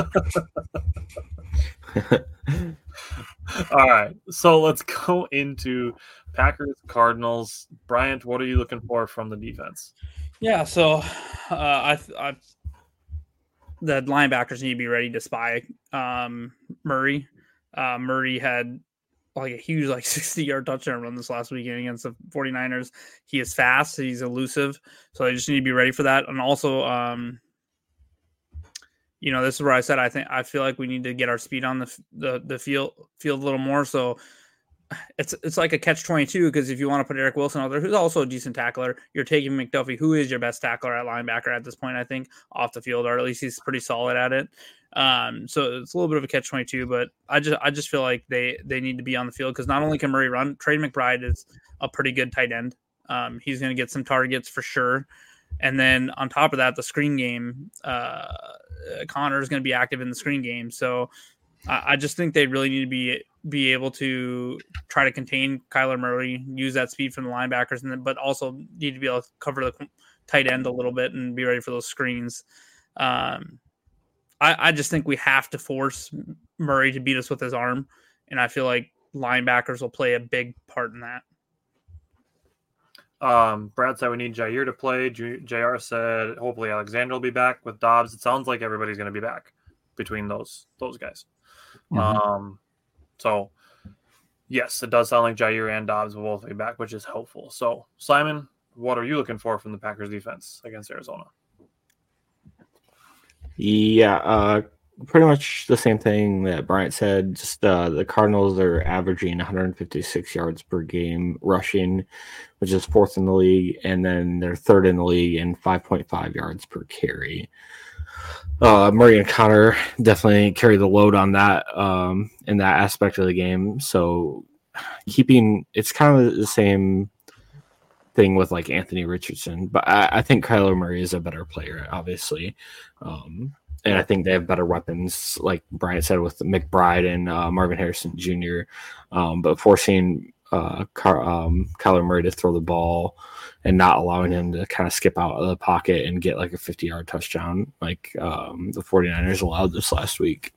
All right, so let's go into Packers Cardinals. Bryant, what are you looking for from the defense? Yeah, so the linebackers need to be ready to spy Murray. Murray had like a huge 60-yard touchdown run this last weekend against the 49ers. He is fast, he's elusive, so they just need to be ready for that. And also, this is where I said I feel like we need to get our speed on the field a little more. So it's like a catch-22, because if you want to put Eric Wilson out there, who's also a decent tackler, you're taking McDuffie, who is your best tackler at linebacker at this point, I think, off the field, or at least he's pretty solid at it. So it's a little bit of a catch-22, but I just feel like they need to be on the field, because not only can Murray run, Trey McBride is a pretty good tight end. He's going to get some targets for sure. And then on top of that, the screen game, Connor is going to be active in the screen game. So I just think they really need to be able to try to contain Kyler Murray, use that speed from the linebackers, but also need to be able to cover the tight end a little bit and be ready for those screens. I just think we have to force Murray to beat us with his arm, and I feel like linebackers will play a big part in that. Brad said we need Jair to play. JR said hopefully Alexander will be back with Dobbs. It sounds like everybody's going to be back between those guys. Mm-hmm. So yes, it does sound like Jair and Dobbs will both be back, which is helpful. So Simon, what are you looking for from the Packers defense against Arizona? Yeah, pretty much the same thing that Bryant said. Just the Cardinals are averaging 156 yards per game rushing, which is fourth in the league, and then they're third in the league in 5.5 yards per carry. Murray and Connor definitely carry the load on that in that aspect of the game. So it's kind of the same thing with like Anthony Richardson, but I think Kyler Murray is a better player, obviously. And I think they have better weapons, like Bryant said, with McBride and Marvin Harrison Jr. But forcing Kyler Murray to throw the ball and not allowing him to kind of skip out of the pocket and get like a 50-yard touchdown like the 49ers allowed this last week.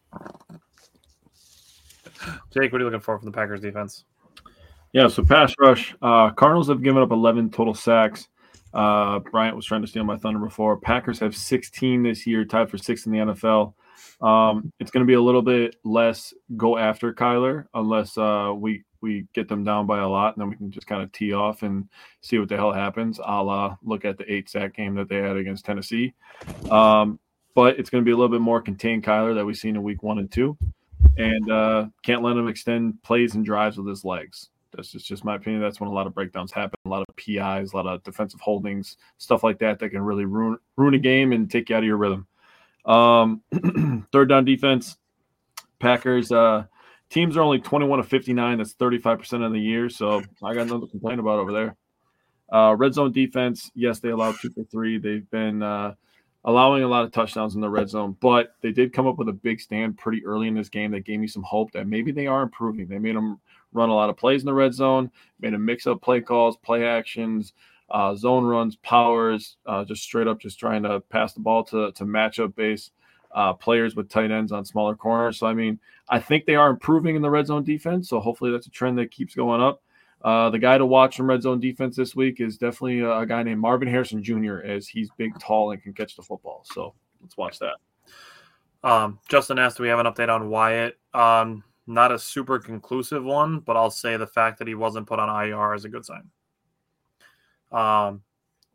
Jake, what are you looking for from the Packers defense? Yeah, so pass rush. Cardinals have given up 11 total sacks. Bryant was trying to steal my thunder before. Packers have 16 this year, tied for sixth in the NFL. It's going to be a little bit less go after Kyler unless we get them down by a lot, and then we can just kind of tee off and see what the hell happens, a la look at the 8-sack game that they had against Tennessee. But it's going to be a little bit more contained Kyler that we've seen in week 1 and 2, and can't let him extend plays and drives with his legs. That's just my opinion. That's when a lot of breakdowns happen, a lot of PIs, a lot of defensive holdings, stuff like that can really ruin a game and take you out of your rhythm. Third down defense, Packers teams are only 21 of 59. That's 35% of the year. So I got nothing to complain about over there. Red zone defense, yes, they allowed 2 for 3. They've been allowing a lot of touchdowns in the red zone, but they did come up with a big stand pretty early in this game that gave me some hope that maybe they are improving. They made them run a lot of plays in the red zone, made them mix up play calls, play actions, zone runs, powers, just straight up just trying to pass the ball to matchup base players with tight ends on smaller corners. So, I mean, I think they are improving in the red zone defense, so hopefully that's a trend that keeps going up. The guy to watch from red zone defense this week is definitely a guy named Marvin Harrison Jr., as he's big, tall, and can catch the football. So let's watch that. Justin asked, do we have an update on Wyatt? Not a super conclusive one, but I'll say the fact that he wasn't put on IR is a good sign.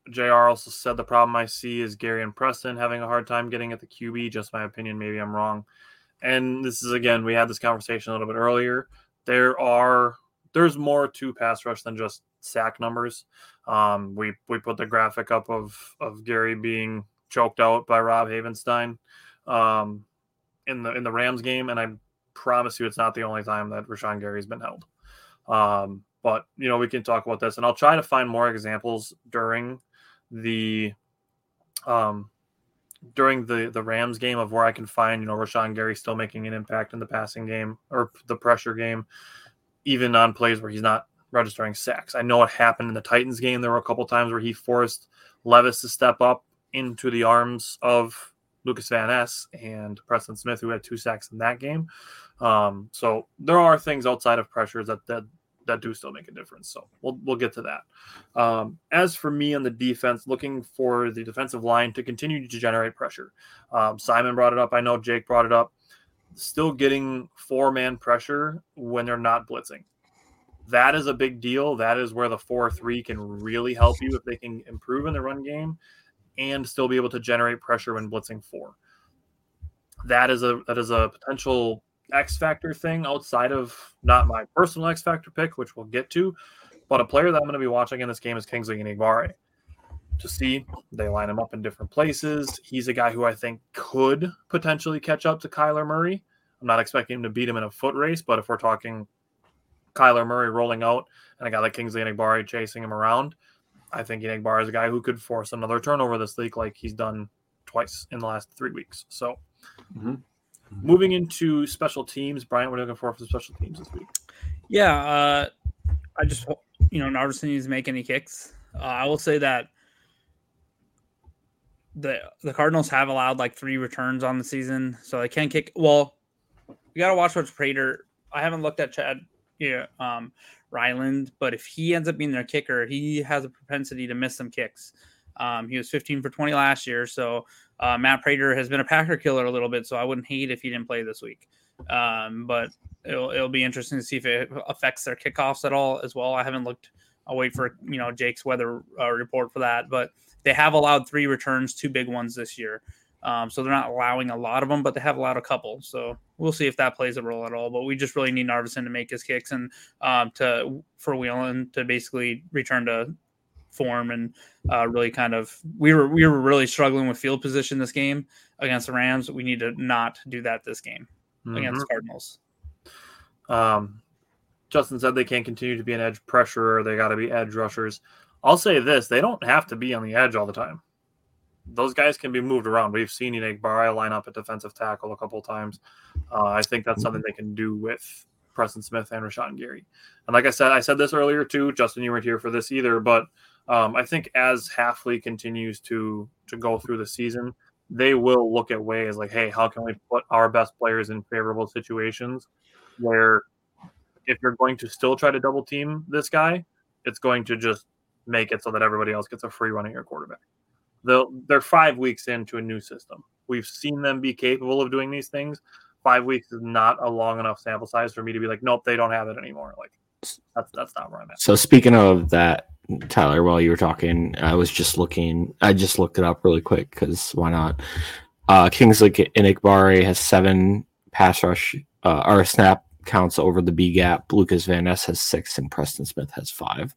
JR also said the problem I see is Gary and Preston having a hard time getting at the QB. Just my opinion. Maybe I'm wrong. And this is, again, we had this conversation a little bit earlier. There's more to pass rush than just sack numbers. We put the graphic up of Gary being choked out by Rob Havenstein in the Rams game, and I promise you it's not the only time that Rashawn Gary's been held. But we can talk about this, and I'll try to find more examples during the Rams game of where I can find Rashawn Gary still making an impact in the passing game or the pressure game, even on plays where he's not registering sacks. I know it happened in the Titans game. There were a couple times where he forced Levis to step up into the arms of Lucas Van Ness and Preston Smith, who had 2 sacks in that game. So there are things outside of pressures that do still make a difference. So we'll get to that. As for me on the defense, looking for the defensive line to continue to generate pressure. Simon brought it up. I know Jake brought it up. Still getting 4-man pressure when they're not blitzing. That is a big deal. That is where the 4-3 can really help you if they can improve in the run game and still be able to generate pressure when blitzing 4. That is a potential X factor thing outside of not my personal X factor pick, which we'll get to, but a player that I'm going to be watching in this game is Kingsley Enagbare. To see they line him up in different places. He's a guy who I think could potentially catch up to Kyler Murray. I'm not expecting him to beat him in a foot race, but if we're talking Kyler Murray rolling out and a guy like Kingsley Enagbare chasing him around, I think Enagbare is a guy who could force another turnover this week like he's done twice in the last 3 weeks. So moving into special teams, Brian, what are you looking for the special teams this week? Yeah, I just, Narveson needs to make any kicks. I will say that the Cardinals have allowed like 3 returns on the season, so they can kick. Well, you got to watch what's Prater. I haven't looked at Chad Ryland, but if he ends up being their kicker, he has a propensity to miss some kicks. He was 15 for 20 last year, so Matt Prater has been a Packer killer a little bit, so I wouldn't hate if he didn't play this week. But it'll be interesting to see if it affects their kickoffs at all as well. I haven't looked. I'll wait for Jake's weather report for that, but they have allowed 3 returns, 2 big ones this year. So they're not allowing a lot of them, but they have allowed a couple. So we'll see if that plays a role at all. But we just really need Narveson to make his kicks and for Whelan to basically return to form and really kind of we were really struggling with field position this game against the Rams. We need to not do that this game against the Cardinals. Justin said they can't continue to be an edge pressurer. They got to be edge rushers. I'll say this. They don't have to be on the edge all the time. Those guys can be moved around. We've seen Enagbare line up at defensive tackle a couple of times. I think that's something they can do with Preston Smith and Rashawn Gary. And like I said this earlier too. Justin, you weren't here for this either, but I think as Hafley continues to go through the season, they will look at ways like, hey, how can we put our best players in favorable situations where if you're going to still try to double team this guy, it's going to just make it so that everybody else gets a free run at your quarterback. They're 5 weeks into a new system. We've seen them be capable of doing these things. 5 weeks is not a long enough sample size for me to be like, nope, they don't have it anymore. Like that's not where I'm at. So speaking of that, Tyler, while you were talking, I just looked it up really quick because why not? Kingsley Enagbare has 7 pass rush or snap counts over the B gap. Lucas Van Ness has 6 and Preston Smith has 5.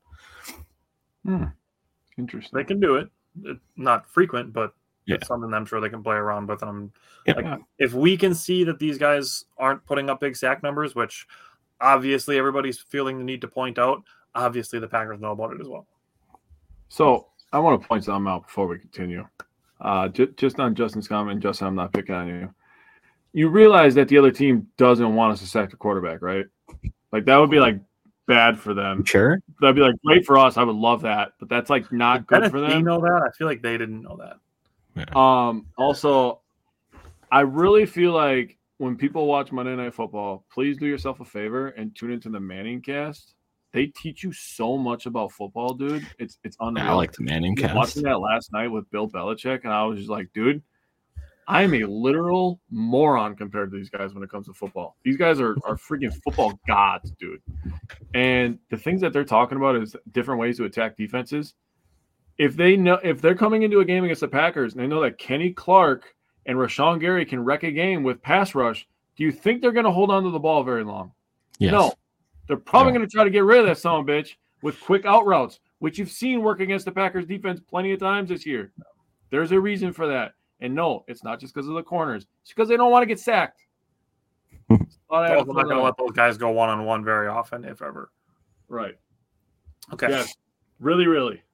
Interesting. They can do it. It's not frequent, but it's something I'm sure they can play around with. And like, if we can see that these guys aren't putting up big sack numbers, which obviously everybody's feeling the need to point out, obviously the Packers know about it as well. So I want to point something out before we continue. Just on Justin's comment, Justin, I'm not picking on you. You realize that the other team doesn't want us to sack the quarterback, right? Like that would be like bad for them. Sure. That'd be like great for us. I would love that, but that's like not good for them. They know that. I feel like they didn't know that. Yeah. Also, I really feel like when people watch Monday Night Football, please do yourself a favor and tune into the Manning Cast. They teach you so much about football, dude. It's unreal. I like the Manning Cast. Watching that last night with Bill Belichick, and I was just like, dude, I am a literal moron compared to these guys when it comes to football. These guys are freaking football gods, dude. And the things that they're talking about is different ways to attack defenses. if they're coming into a game against the Packers and they know that Kenny Clark and Rashawn Gary can wreck a game with pass rush, do you think they're going to hold on to the ball very long? Yes. No. They're probably going to try to get rid of that son of a bitch with quick out routes, which you've seen work against the Packers defense plenty of times this year. There's a reason for that. And no, it's not just because of the corners. It's because they don't want to get sacked. I'm not going to let those guys go one-on-one very often, if ever. Right. Okay. Yes. Really, really.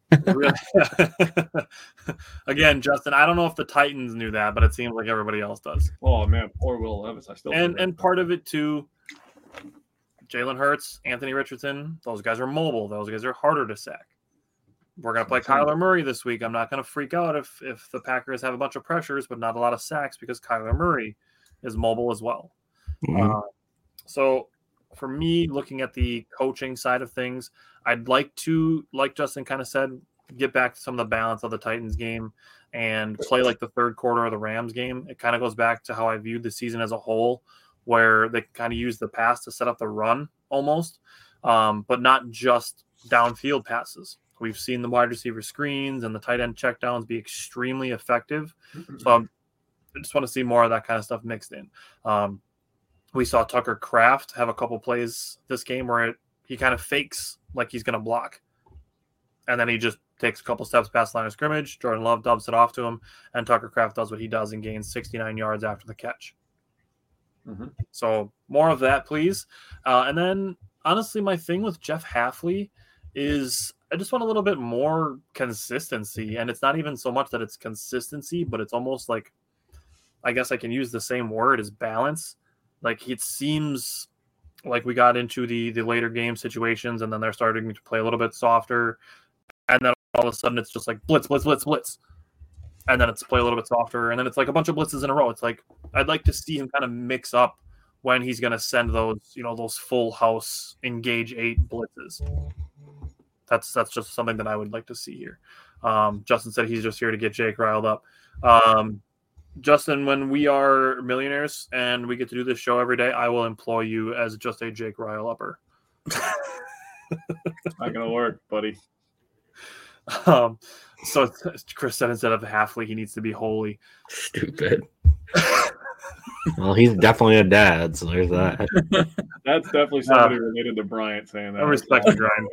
Again, Justin, I don't know if the Titans knew that, but it seems like everybody else does. Oh man, poor Will Levis. And part of it too, Jalen Hurts, Anthony Richardson, those guys are mobile. Those guys are harder to sack. We're going to play Kyler Murray this week. I'm not going to freak out if the Packers have a bunch of pressures, but not a lot of sacks because Kyler Murray is mobile as well. Mm-hmm. So for me, looking at the coaching side of things, I'd like to, like Justin kind of said, get back to some of the balance of the Titans game and play like the third quarter of the Rams game. It kind of goes back to how I viewed the season as a whole, where they kind of use the pass to set up the run almost, but not just downfield passes. We've seen the wide receiver screens and the tight end checkdowns be extremely effective. So I just want to see more of that kind of stuff mixed in. We saw Tucker Kraft have a couple plays this game where he kind of fakes like he's going to block. And then he just takes a couple steps past the line of scrimmage. Jordan Love dubs it off to him, and Tucker Kraft does what he does and gains 69 yards after the catch. So more of that, please. And then, honestly, my thing with Jeff Hafley is I just want a little bit more consistency. And it's not even so much that it's consistency, but it's almost like, I guess I can use the same word as balance. Like it seems like we got into the later game situations and then they're starting to play a little bit softer. And then all of a sudden it's just like blitz, blitz, blitz, blitz. And then it's play a little bit softer. And then it's like a bunch of blitzes in a row. It's like, I'd like to see him kind of mix up when he's going to send those, those full house engage 8 blitzes. That's just something that I would like to see here. Justin said he's just here to get Jake riled up. Justin, when we are millionaires and we get to do this show every day, I will employ you as just a Jake rile-upper. Not gonna work, buddy. So Chris said instead of Hafley, he needs to be holy. Stupid. Well, he's definitely a dad, so there's that. That's definitely somebody related to Bryant saying that. I respect the grind.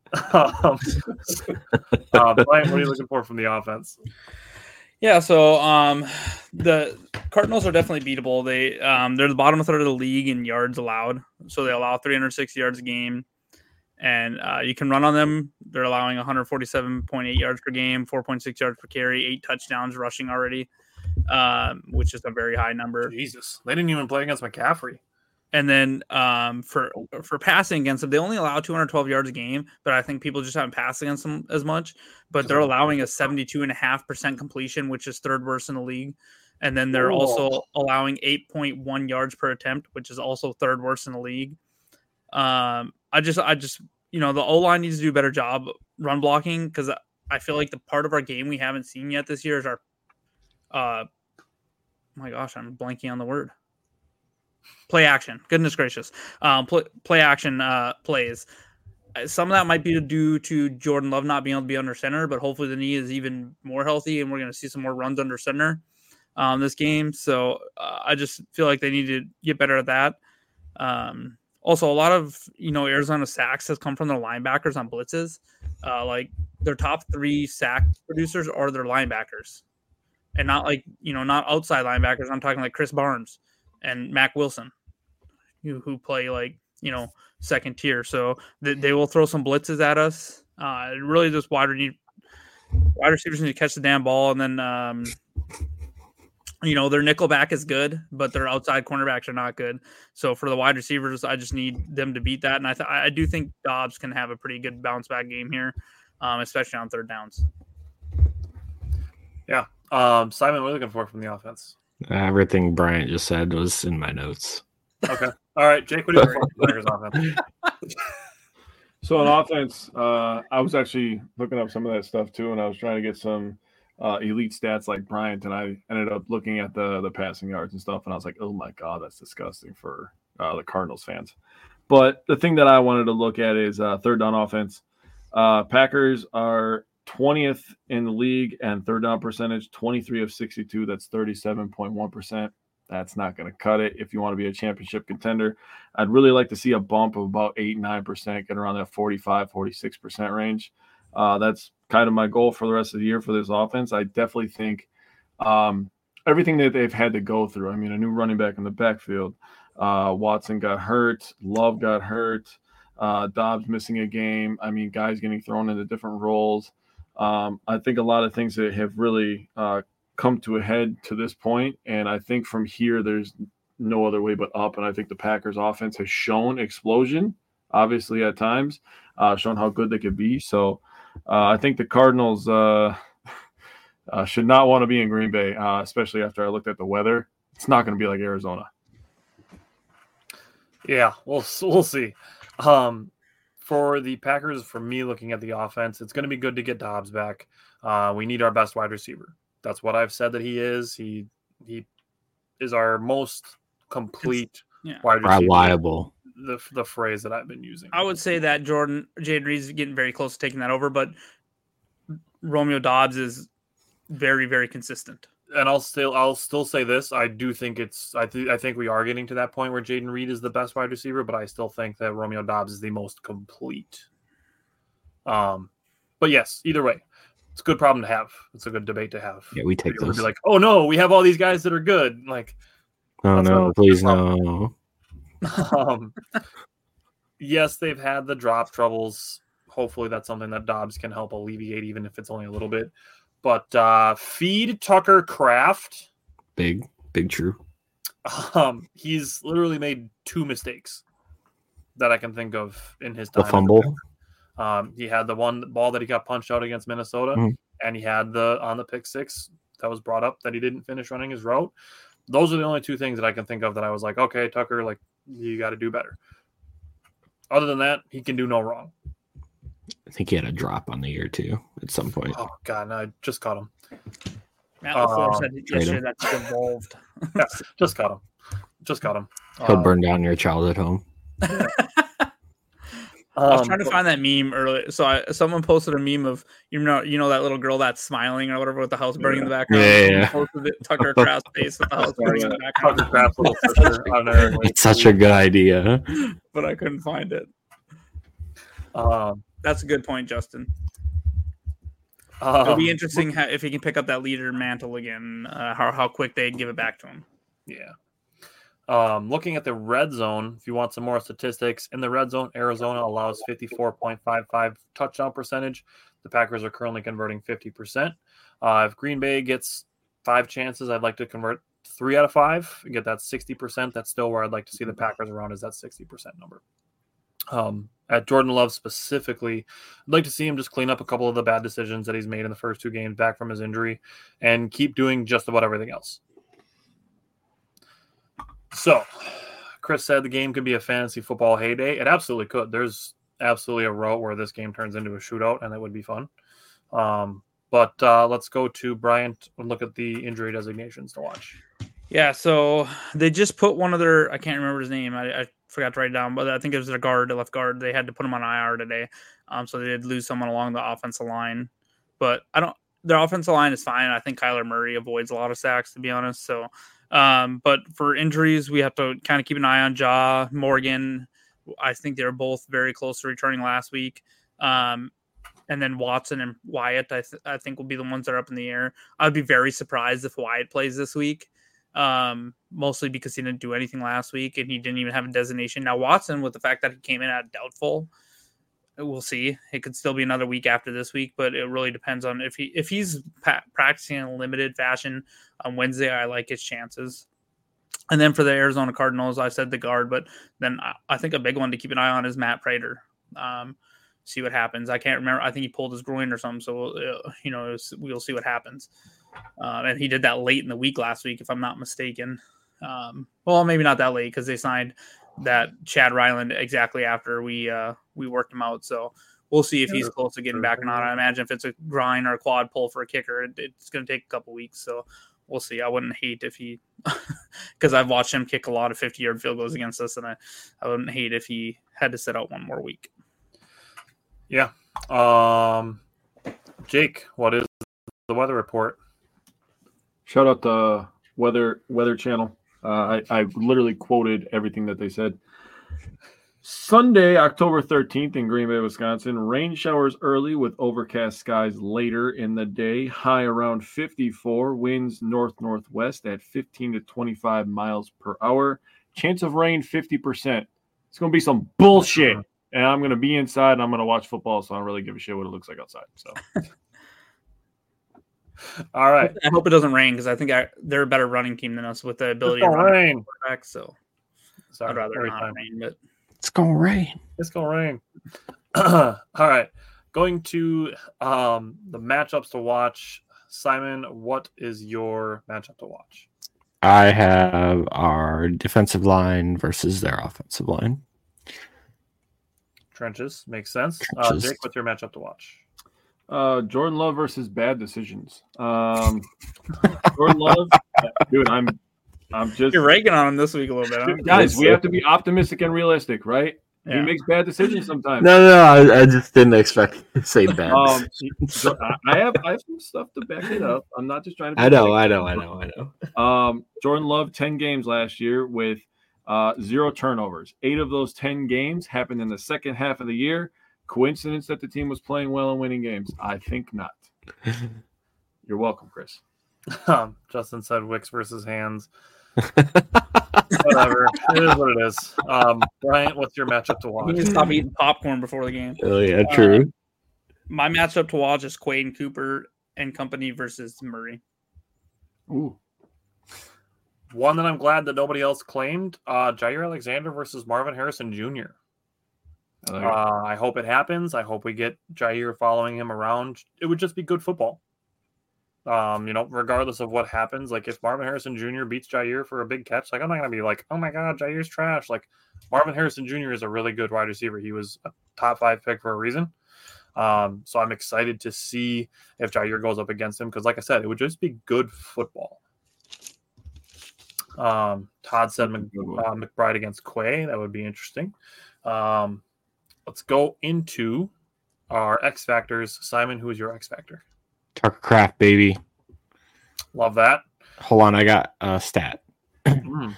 Bryant, what are you looking for from the offense? Yeah, so the Cardinals are definitely beatable. They're the bottom third of the league in yards allowed, so they allow 306 yards a game, and you can run on them. They're allowing 147.8 yards per game, 4.6 yards per carry, 8 touchdowns rushing already, which is a very high number. Jesus, they didn't even play against McCaffrey. And then for passing against them, they only allow 212 yards a game, but I think people just haven't passed against them as much. But they're allowing a 72.5% completion, which is third worst in the league. And then they're also allowing 8.1 yards per attempt, which is also third worst in the league. I just the O-line needs to do a better job run blocking because I feel like the part of our game we haven't seen yet this year is our my gosh, I'm blanking on the word. Play action. Goodness gracious. Play action plays. Some of that might be due to Jordan Love not being able to be under center, but hopefully the knee is even more healthy and we're going to see some more runs under center this game. So I just feel like they need to get better at that. Also, a lot of, Arizona sacks has come from their linebackers on blitzes. Like their top 3 sack producers are their linebackers and not not outside linebackers. I'm talking like Chris Barnes and Mac Wilson, who play second tier. So they will throw some blitzes at us. Really just wide receivers need to catch the damn ball. And then, their nickel back is good, but their outside cornerbacks are not good. So for the wide receivers, I just need them to beat that. And I do think Dobbs can have a pretty good bounce back game here, especially on third downs. Yeah. Simon, what are you looking for from the offense? Everything Bryant just said was in my notes. Okay. All right, Jake, what do you think for the offense? So on offense, I was actually looking up some of that stuff too, and I was trying to get some elite stats like Bryant, and I ended up looking at the passing yards and stuff, and I was like, oh my God, that's disgusting for the Cardinals fans. But the thing that I wanted to look at is third down offense. Packers are 20th in the league and third down percentage, 23 of 62. That's 37.1%. That's not going to cut it if you want to be a championship contender. I'd really like to see a bump of about 8-9%, get around that 45-46% range. That's kind of my goal for the rest of the year for this offense. I definitely think everything that they've had to go through. I mean, a new running back in the backfield. Watson got hurt. Love got hurt. Dobbs missing a game. I mean, guys getting thrown into different roles. I think a lot of things that have really come to a head to this point, and I think from here there's no other way but up. And I think the Packers offense has shown explosion, obviously at times, shown how good they could be. So I think the Cardinals should not want to be in Green Bay, especially after I looked at the weather. It's not going to be like Arizona. Yeah, we'll see. For the Packers, for me looking at the offense, it's going to be good to get Dobbs back. We need our best wide receiver. That's what I've said that he is. He is our most complete wide receiver. Reliable. The phrase that I've been using. I would say that Jayden Reed's getting very close to taking that over, but Romeo Dobbs is very, very consistent. And I'll still say this. I do think I think we are getting to that point where Jayden Reed is the best wide receiver, but I still think that Romeo Dobbs is the most complete. But yes, either way, it's a good problem to have. It's a good debate to have. Yeah, we take those. Be like, oh no, we have all these guys that are good. Like, oh no, please no. Yes, they've had the drop troubles. Hopefully, that's something that Dobbs can help alleviate, even if it's only a little bit. But feed Tucker Kraft. Big true. He's literally made 2 mistakes that I can think of in his time. The fumble. He had the one ball that he got punched out against Minnesota, and he had on the pick 6 that was brought up that he didn't finish running his route. Those are the only 2 things that I can think of that I was like, okay, Tucker, like you got to do better. Other than that, he can do no wrong. I think he had a drop on the year too at some point. Oh God, no, I just caught him. Matt LaFleur said yesterday that's involved. Yeah, just got him. He'll burn down your childhood home. I was trying to find that meme earlier. So someone posted a meme of you know that little girl that's smiling or whatever with the house burning in the background. Yeah. Posted it, Tucker Kraft's face with the house burning in the background. Tucker Kraft's little sister on there. It's such a good idea. But I couldn't find it. That's a good point, Justin. It'll be interesting if he can pick up that leader mantle again. How quick they give it back to him. Yeah. Looking at the red zone, if you want some more statistics, in the red zone, Arizona allows 54.55 touchdown percentage. The Packers are currently converting 50%. If Green Bay gets 5 chances, I'd like to convert 3 out of 5 and get that 60%. That's still where I'd like to see the Packers around, is that 60% number. At Jordan Love specifically, I'd like to see him just clean up a couple of the bad decisions that he's made in the first 2 games back from his injury and keep doing just about everything else. So, Chris said the game could be a fantasy football heyday. It absolutely could. There's absolutely a route where this game turns into a shootout, and it would be fun. But let's go to Bryant and look at the injury designations to watch. Yeah, so they just put one of their, I can't remember his name. I forgot to write it down, but I think it was their guard, the left guard. They had to put him on IR today. So they did lose someone along the offensive line. But their offensive line is fine. I think Kyler Murray avoids a lot of sacks, to be honest. So, but for injuries, we have to kind of keep an eye on Ja, Morgan. I think they were both very close to returning last week. And then Watson and Wyatt, I think will be the ones that are up in the air. I'd be very surprised if Wyatt plays this week. Mostly because he didn't do anything last week and he didn't even have a designation. Now Watson, with the fact that he came in at doubtful, we'll see. It could still be another week after this week, but it really depends on if he's practicing in a limited fashion on Wednesday. I like his chances. And then for the Arizona Cardinals, I said the guard, but then I think a big one to keep an eye on is Matt Prater. See what happens. I can't remember. I think he pulled his groin or something. So, we'll see what happens. And he did that late in the week last week, if I'm not mistaken. Well, maybe not that late because they signed that Chad Ryland exactly after we worked him out. So we'll see if he's close to getting back or not. I imagine if it's a grind or a quad pull for a kicker, it's going to take a couple weeks. So we'll see. I wouldn't hate if he – because I've watched him kick a lot of 50-yard field goals against us, and I wouldn't hate if he had to sit out one more week. Yeah. Jake, what is the weather report? Shout out the Weather Channel. I literally quoted everything that they said. Sunday, October 13th in Green Bay, Wisconsin. Rain showers early with overcast skies later in the day. High around 54. Winds north-northwest at 15 to 25 miles per hour. Chance of rain 50%. It's going to be some bullshit. And I'm going to be inside and I'm going to watch football, so I don't really give a shit what it looks like outside. So, all right. I hope it doesn't rain because I think they're a better running team than us with the ability It's to gonna rain. Back, so Sorry, I'd rather every not time. rain. But It's gonna rain. It's gonna rain. All right, going to the matchups to watch. Simon, what is your matchup to watch? I have our defensive line versus their offensive line. Trenches makes sense. Trenches. Jake, what's your matchup to watch? Jordan Love versus bad decisions. Jordan Love, dude, I'm just you're ragging on him this week a little bit, huh? guys. We have to be optimistic and realistic, right? Yeah. He makes bad decisions sometimes. No, I just didn't expect you to say bad. So I have some stuff to back it up. I'm not just trying to. I know. Jordan Love 10 games last year with 0 turnovers. 8 of those 10 games happened in the second half of the year. Coincidence that the team was playing well and winning games? I think not. You're welcome, Chris. Justin said Wicks versus Hands. Whatever. It is what it is. Bryant, what's your matchup to You watch? need to stop eating popcorn before the game. Oh yeah, true. My matchup to watch is Quaden Cooper and company versus Murray. Ooh. One that I'm glad that nobody else claimed. Jair Alexander versus Marvin Harrison Jr. I hope it happens. I hope we get Jair following him around. It would just be good football. Regardless of what happens, like if Marvin Harrison Jr. beats Jair for a big catch, like I'm not gonna be like, oh my god, Jair's trash. Like Marvin Harrison Jr. is a really good wide receiver. He was a top 5 pick for a reason. So I'm excited to see if Jair goes up against him because, like I said, it would just be good football. Todd said McBride against Quay. That would be interesting. Let's go into our X Factors. Simon, who is your X Factor? Tucker Kraft, baby. Love that. Hold on, I got a stat. Their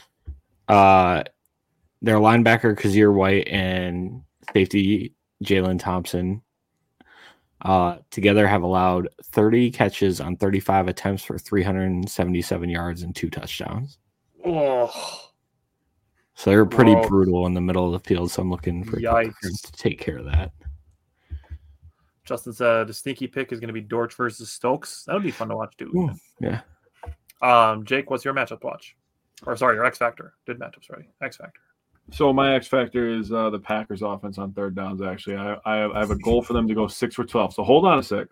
linebacker Kazir White and safety Jalen Thompson together have allowed 30 catches on 35 attempts for 377 yards and 2 touchdowns. Oh, So they're pretty Gross. brutal in the middle of the field. So I'm looking for Tucker Yikes. Kraft to take care of that. Justin said the sneaky pick is going to be Dortch versus Stokes. That would be fun to watch too. Ooh, yeah. Jake, what's your matchup to watch? Or sorry, your X Factor. Did matchups already. X Factor. So my X factor is the Packers offense on third downs. Actually, I have a goal for them to go 6 for 12. So hold on a sec.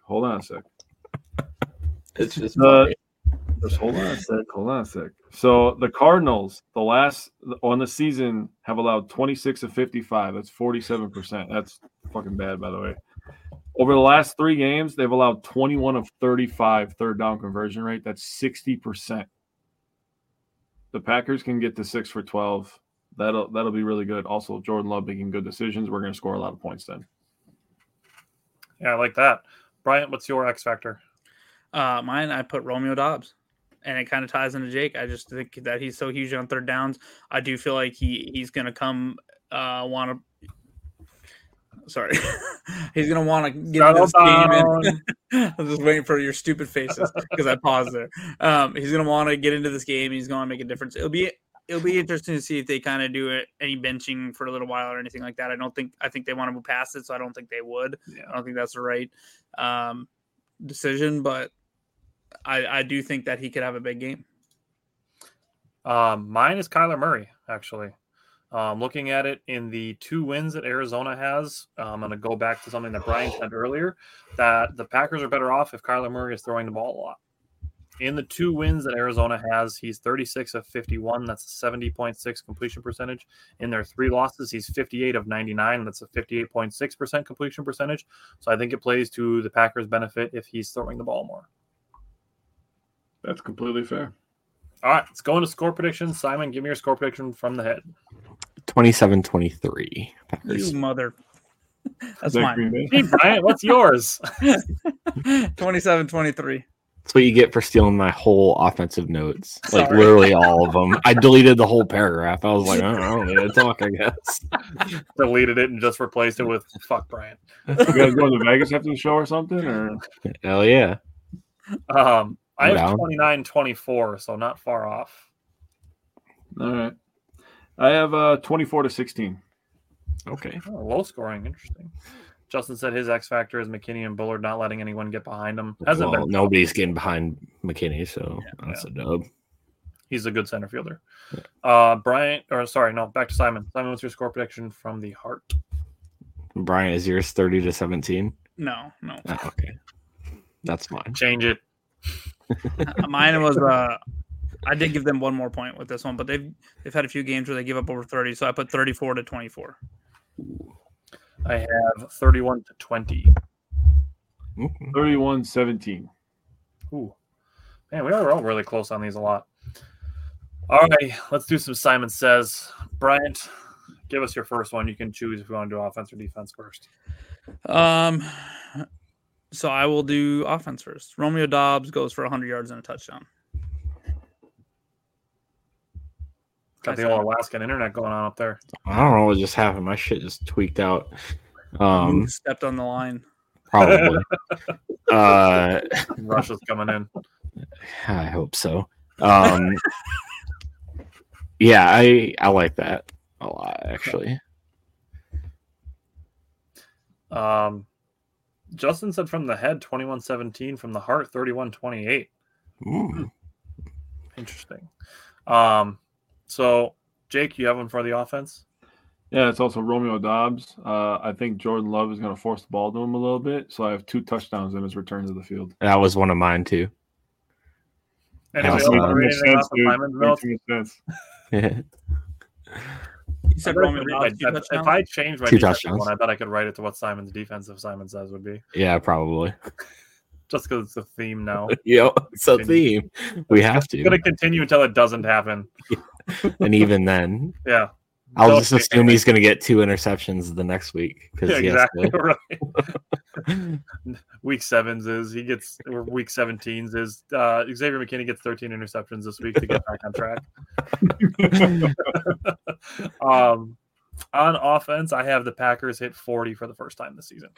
It's just Just hold on a sec. So the Cardinals, on the season, have allowed 26 of 55. That's 47%. That's fucking bad, by the way. Over the last 3 games, they've allowed 21 of 35 third down conversion rate. That's 60%. The Packers can get to 6 for 12. That'll be really good. Also, Jordan Love making good decisions. We're going to score a lot of points then. Yeah, I like that. Bryant, what's your X Factor? Mine, I put Romeo Doubs, and it kind of ties into Jake. I just think that he's so huge on third downs. I do feel like he's going to come he's going to want to get into this game. And I'm just waiting for your stupid faces because I paused there. He's going to want to get into this game. He's going to make a difference. It'll be interesting to see if they kind of do any benching for a little while or anything like that. I think they want to move past it, so I don't think they would. Yeah. I don't think that's the right decision, but I do think that he could have a big game. Mine is Kyler Murray, actually. Looking at it in the 2 wins that Arizona has, I'm going to go back to something that Brian said earlier, that the Packers are better off if Kyler Murray is throwing the ball a lot. In the 2 wins that Arizona has, he's 36 of 51. That's a 70.6 completion percentage. In their 3 losses, he's 58 of 99. That's a 58.6% completion percentage. So I think it plays to the Packers' benefit if he's throwing the ball more. That's completely fair. All right, let's go into score predictions. Simon, give me your score prediction from the head. 27-23. Packers. You mother. That's that mine. Green Bay? Hey, Brian, what's yours? 27-23. That's what you get for stealing my whole offensive notes. Like Sorry. literally all of them. I deleted the whole paragraph. I was like, I don't need to talk, I guess. Deleted it and just replaced it with "fuck Brian." You guys going to Vegas after the show or something? Or Hell yeah. I have Down. 29-24, so not far off. all right, I have 24-16. Okay. Oh, low scoring, interesting. Justin said his X factor is McKinney and Bullard not letting anyone get behind him. Hasn't Well, been. nobody's getting behind McKinney, so that's a dub. He's a good center fielder. Back to Simon. Simon, what's your score prediction from the heart? Brian, is yours 30-17? No. Oh, okay. That's fine. Change it. Mine was I did give them one more point with this one, but they've had a few games where they give up over 30, so I put 34-24. I have 31-20. 31-17. Ooh. Man, we're all really close on these a lot. All right, let's do some Simon Says. Bryant, give us your first one. You can choose if you want to do offense or defense first. So I will do offense first. Romeo Dobbs goes for 100 yards and a touchdown. Got the old Alaskan internet going on up there. I don't know what just happened. My shit just tweaked out. Moose stepped on the line. Probably. Russia's coming in. I hope so. Yeah, I like that a lot, actually. Justin said from the head 21-17, from the heart 31-28. Interesting. So Jake, you have one for the offense? Yeah, it's also Romeo Dobbs. I think Jordan Love is going to force the ball to him a little bit, so I have 2 touchdowns in his return to the field. That was one of mine too. Anybody Awesome. else read anything off of Simon's notes? You said Romeo Dobbs, two If touchdowns? I changed my Two defensive touchdowns. one, I bet I could write it to what Simon's defensive Simon Says would be. Yeah, probably. Just because it's a theme now. Yep, it's a theme. We have It's going to to. continue until it doesn't happen. And even then, Yeah. I'll Don't just take assume it. he's going to get 2 interceptions the next week. Yeah, exactly. Right. To... Week 7's is he gets, or week 17's is Xavier McKinney gets 13 interceptions this week to get back on track. On offense, I have the Packers hit 40 for the first time this season.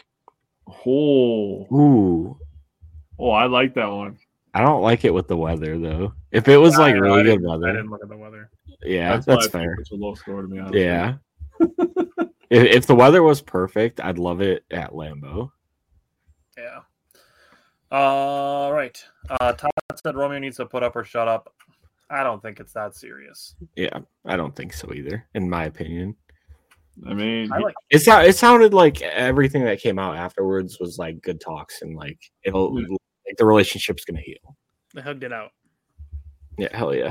Ooh. I like that one. I don't like it with the weather, though. If it was like really good I weather, didn't look at the weather. yeah, why that's I think fair. It's a low score to me. Honestly. Yeah. If the weather was perfect, I'd love it at Lambeau. Yeah. All right. Todd said Romeo needs to put up or shut up. I don't think it's that serious. Yeah, I don't think so either, in my opinion. I mean, I like It sounded like everything that came out afterwards was like good talks and like it'll like the relationship's gonna heal. They hugged it out. Yeah, hell yeah.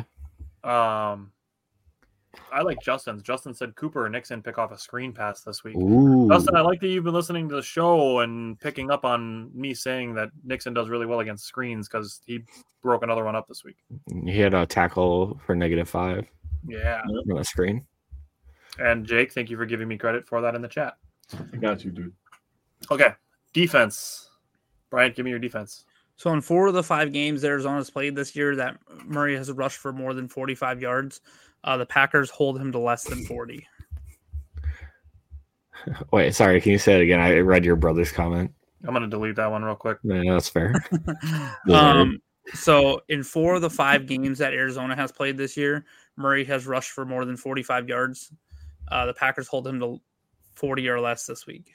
I like Justin's. Justin said Cooper and Nixon pick off a screen pass this week. Ooh. Justin, I like that you've been listening to the show and picking up on me saying that Nixon does really well against screens because he broke another one up this week. He had a tackle for -5 Yeah. on the screen. And Jake, thank you for giving me credit for that in the chat. I got you, dude. Okay. Defense. Brian, give me your defense. So in 4 of the 5 games that Arizona's played this year that Murray has rushed for more than 45 yards, the Packers hold him to less than 40. Wait, sorry, can you say it again? I read your brother's comment. I'm going to delete that one real quick. Yeah, that's fair. So in 4 of the 5 games that Arizona has played this year, Murray has rushed for more than 45 yards. The Packers hold him to 40 or less this week.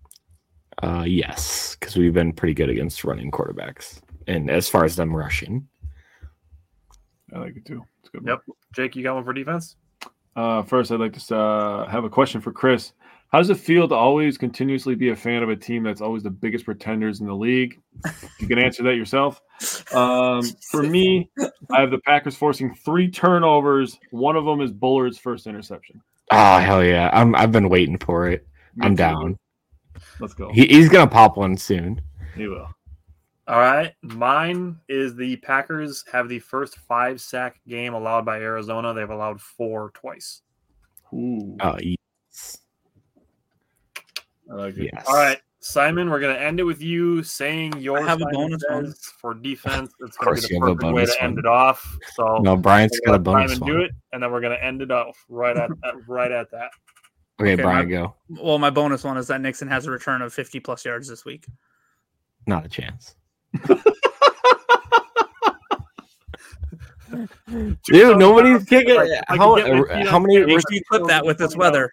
Yes, because we've been pretty good against running quarterbacks. And as far as them rushing. I like it too. It's a good. Yep. Jake, you got one for defense? First, I'd like to have a question for Chris. How does it feel to always continuously be a fan of a team that's always the biggest pretenders in the league? You can answer that yourself. For me, I have the Packers forcing 3 turnovers. One of them is Bullard's first interception. Oh, hell yeah. I've been waiting for it. Me I'm too. down. Let's go. He's going to pop one soon. He will. All right. Mine is the Packers have the first 5-sack game allowed by Arizona. They've allowed 4 twice. Ooh. Oh, yes. I like it. Yes. All right, Simon, we're going to end it with you saying your I have a Simon bonus says one. for defense. It's going course to be you the have a perfect way bonus to end one. it off. So No, Brian's we're got a gonna let bonus Simon one. do it, and then we're going to end it off right at that. Okay, Okay, Brian, go. Well, my bonus one is that Nixon has a return of 50 plus yards this week. Not a chance. Dude, nobody's kicking. How many? Make sure you clip that with this weather.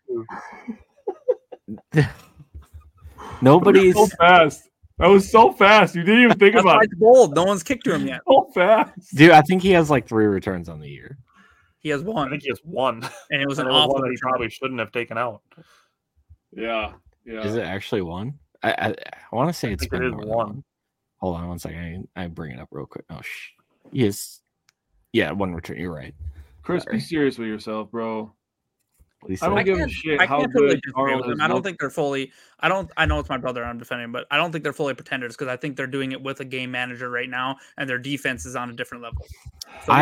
Nobody's. So fast. That was so fast. You didn't even think That's about why it. it's bold. No one's kicked to him yet. So fast. Dude, I think he has like 3 returns on the year. He has I one, think he has one. and it was an And it was awful one that he return. probably shouldn't have taken out. Yeah. Yeah. Is it actually 1? I want to say it's think it been is more than 1. 1. Hold on one second. I bring it up real quick. Oh, Yes. Yeah, 1 return. You're right. Chris, Sorry. be serious with yourself, bro. What do you I don't say? give a shit I how can't totally good disagree Arnold with him. has I don't looked. think they're fully. I know it's my brother I'm defending, but I don't think they're fully pretenders because I think they're doing it with a game manager right now, and their defense is on a different level. So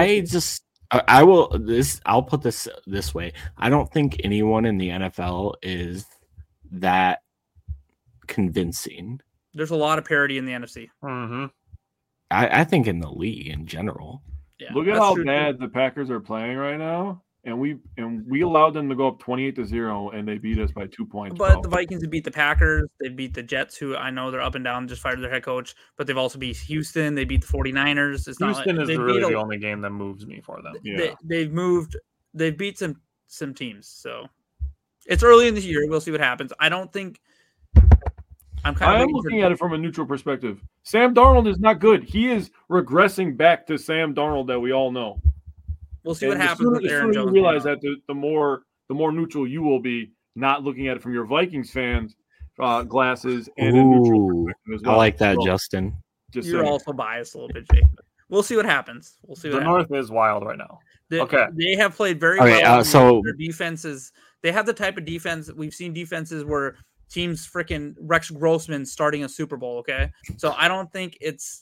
I'll put this way. I don't think anyone in the NFL is that convincing. there's a lot of parity in the NFC. Mm-hmm. I think in the league in general. Yeah, Look at that's how true, too. bad the Packers are playing right now, and we allowed them to go up 28-0, and they beat us by 2 points. But bro. the Vikings have beat the Packers. They beat the Jets, who I know they're up and down, just fired their head coach. But they've also beat Houston. They beat the 49ers. It's not Houston like, is they really beat the only game that moves me for them. Yeah. They've moved. They've beat some teams. So it's early in the year. We'll see what happens. I don't think. I'm kind I of am looking at it from a neutral perspective. Sam Darnold is not good. He is regressing back to Sam Darnold that we all know. We'll see what And happens with the Aaron sooner Jones. you realize that, the more neutral you will be, not looking at it from your Vikings fans glasses and a neutral Ooh, perspective as I well. like that, So, Justin. just You're saying. also biased a little bit, Jake. We'll see what happens. We'll see what The happens. North is wild right now. They, Okay. They have played very Okay, well. so- their defenses, they have the type of defense we've seen defenses where teams freaking Rex Grossman starting a Super Bowl. Okay. So I don't think it's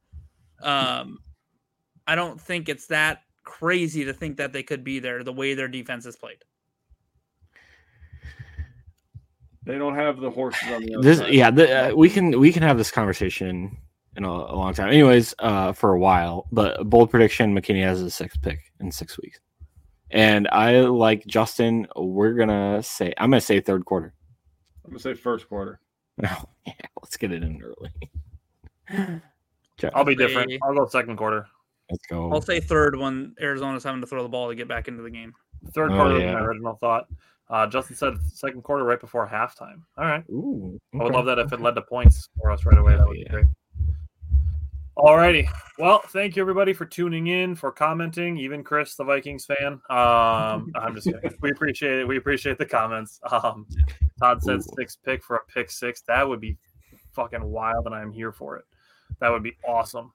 that crazy to think that they could be there the way their defense is played. They don't have the horses on the other side. We can have this conversation in a long time. Anyways, for a while, but bold prediction: McKinney has a 6th pick in 6 weeks, and I like Justin. I'm gonna say 3rd quarter. I'm gonna say first quarter. Oh, yeah, let's get it in early. I'll be different. I'll go 2nd quarter. Let's go. I'll say 3rd when Arizona's having to throw the ball to get back into the game. 3rd Oh, quarter yeah. was my original thought. Justin said 2nd quarter right before halftime. All right. Ooh, I would okay. love that if it led to points for us right away. That would be Yeah. great. Alrighty. Well, thank you everybody for tuning in, for commenting. Even Chris, the Vikings fan. I'm just kidding. We appreciate it. We appreciate the comments. Todd said 6th pick for a pick 6. That would be fucking wild, and I'm here for it. That would be awesome.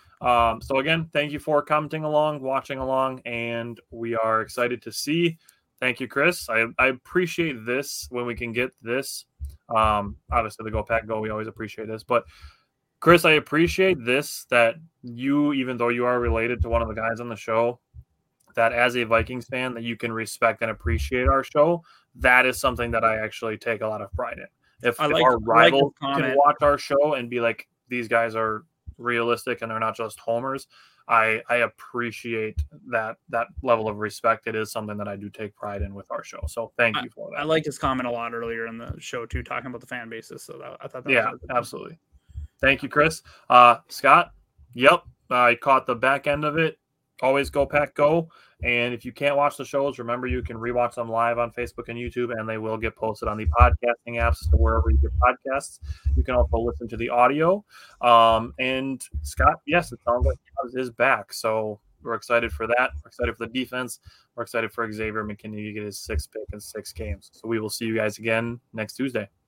So again, thank you for commenting along, watching along, and we are excited to see. Thank you, Chris. I appreciate this when we can get this. Obviously, the Go Pack Go, we always appreciate this. But Chris, I appreciate this, that you, even though you are related to one of the guys on the show, that as a Vikings fan, that you can respect and appreciate our show. That is something that I actually take a lot of pride in. If our rivals can watch our show and be like, these guys are realistic and they're not just homers, I appreciate that level of respect. It is something that I do take pride in with our show. So thank you for that. I liked his comment a lot earlier in the show too, talking about the fan bases. So I thought that yeah, was absolutely. Thank you, Chris. Scott, yep, I caught the back end of it. Always Go Pack Go. And if you can't watch the shows, remember you can rewatch them live on Facebook and YouTube, and they will get posted on the podcasting apps, so wherever you get podcasts. You can also listen to the audio. And Scott, yes, it sounds like he is back. So we're excited for that. We're excited for the defense. We're excited for Xavier McKinney to get his 6th pick in 6 games. So we will see you guys again next Tuesday.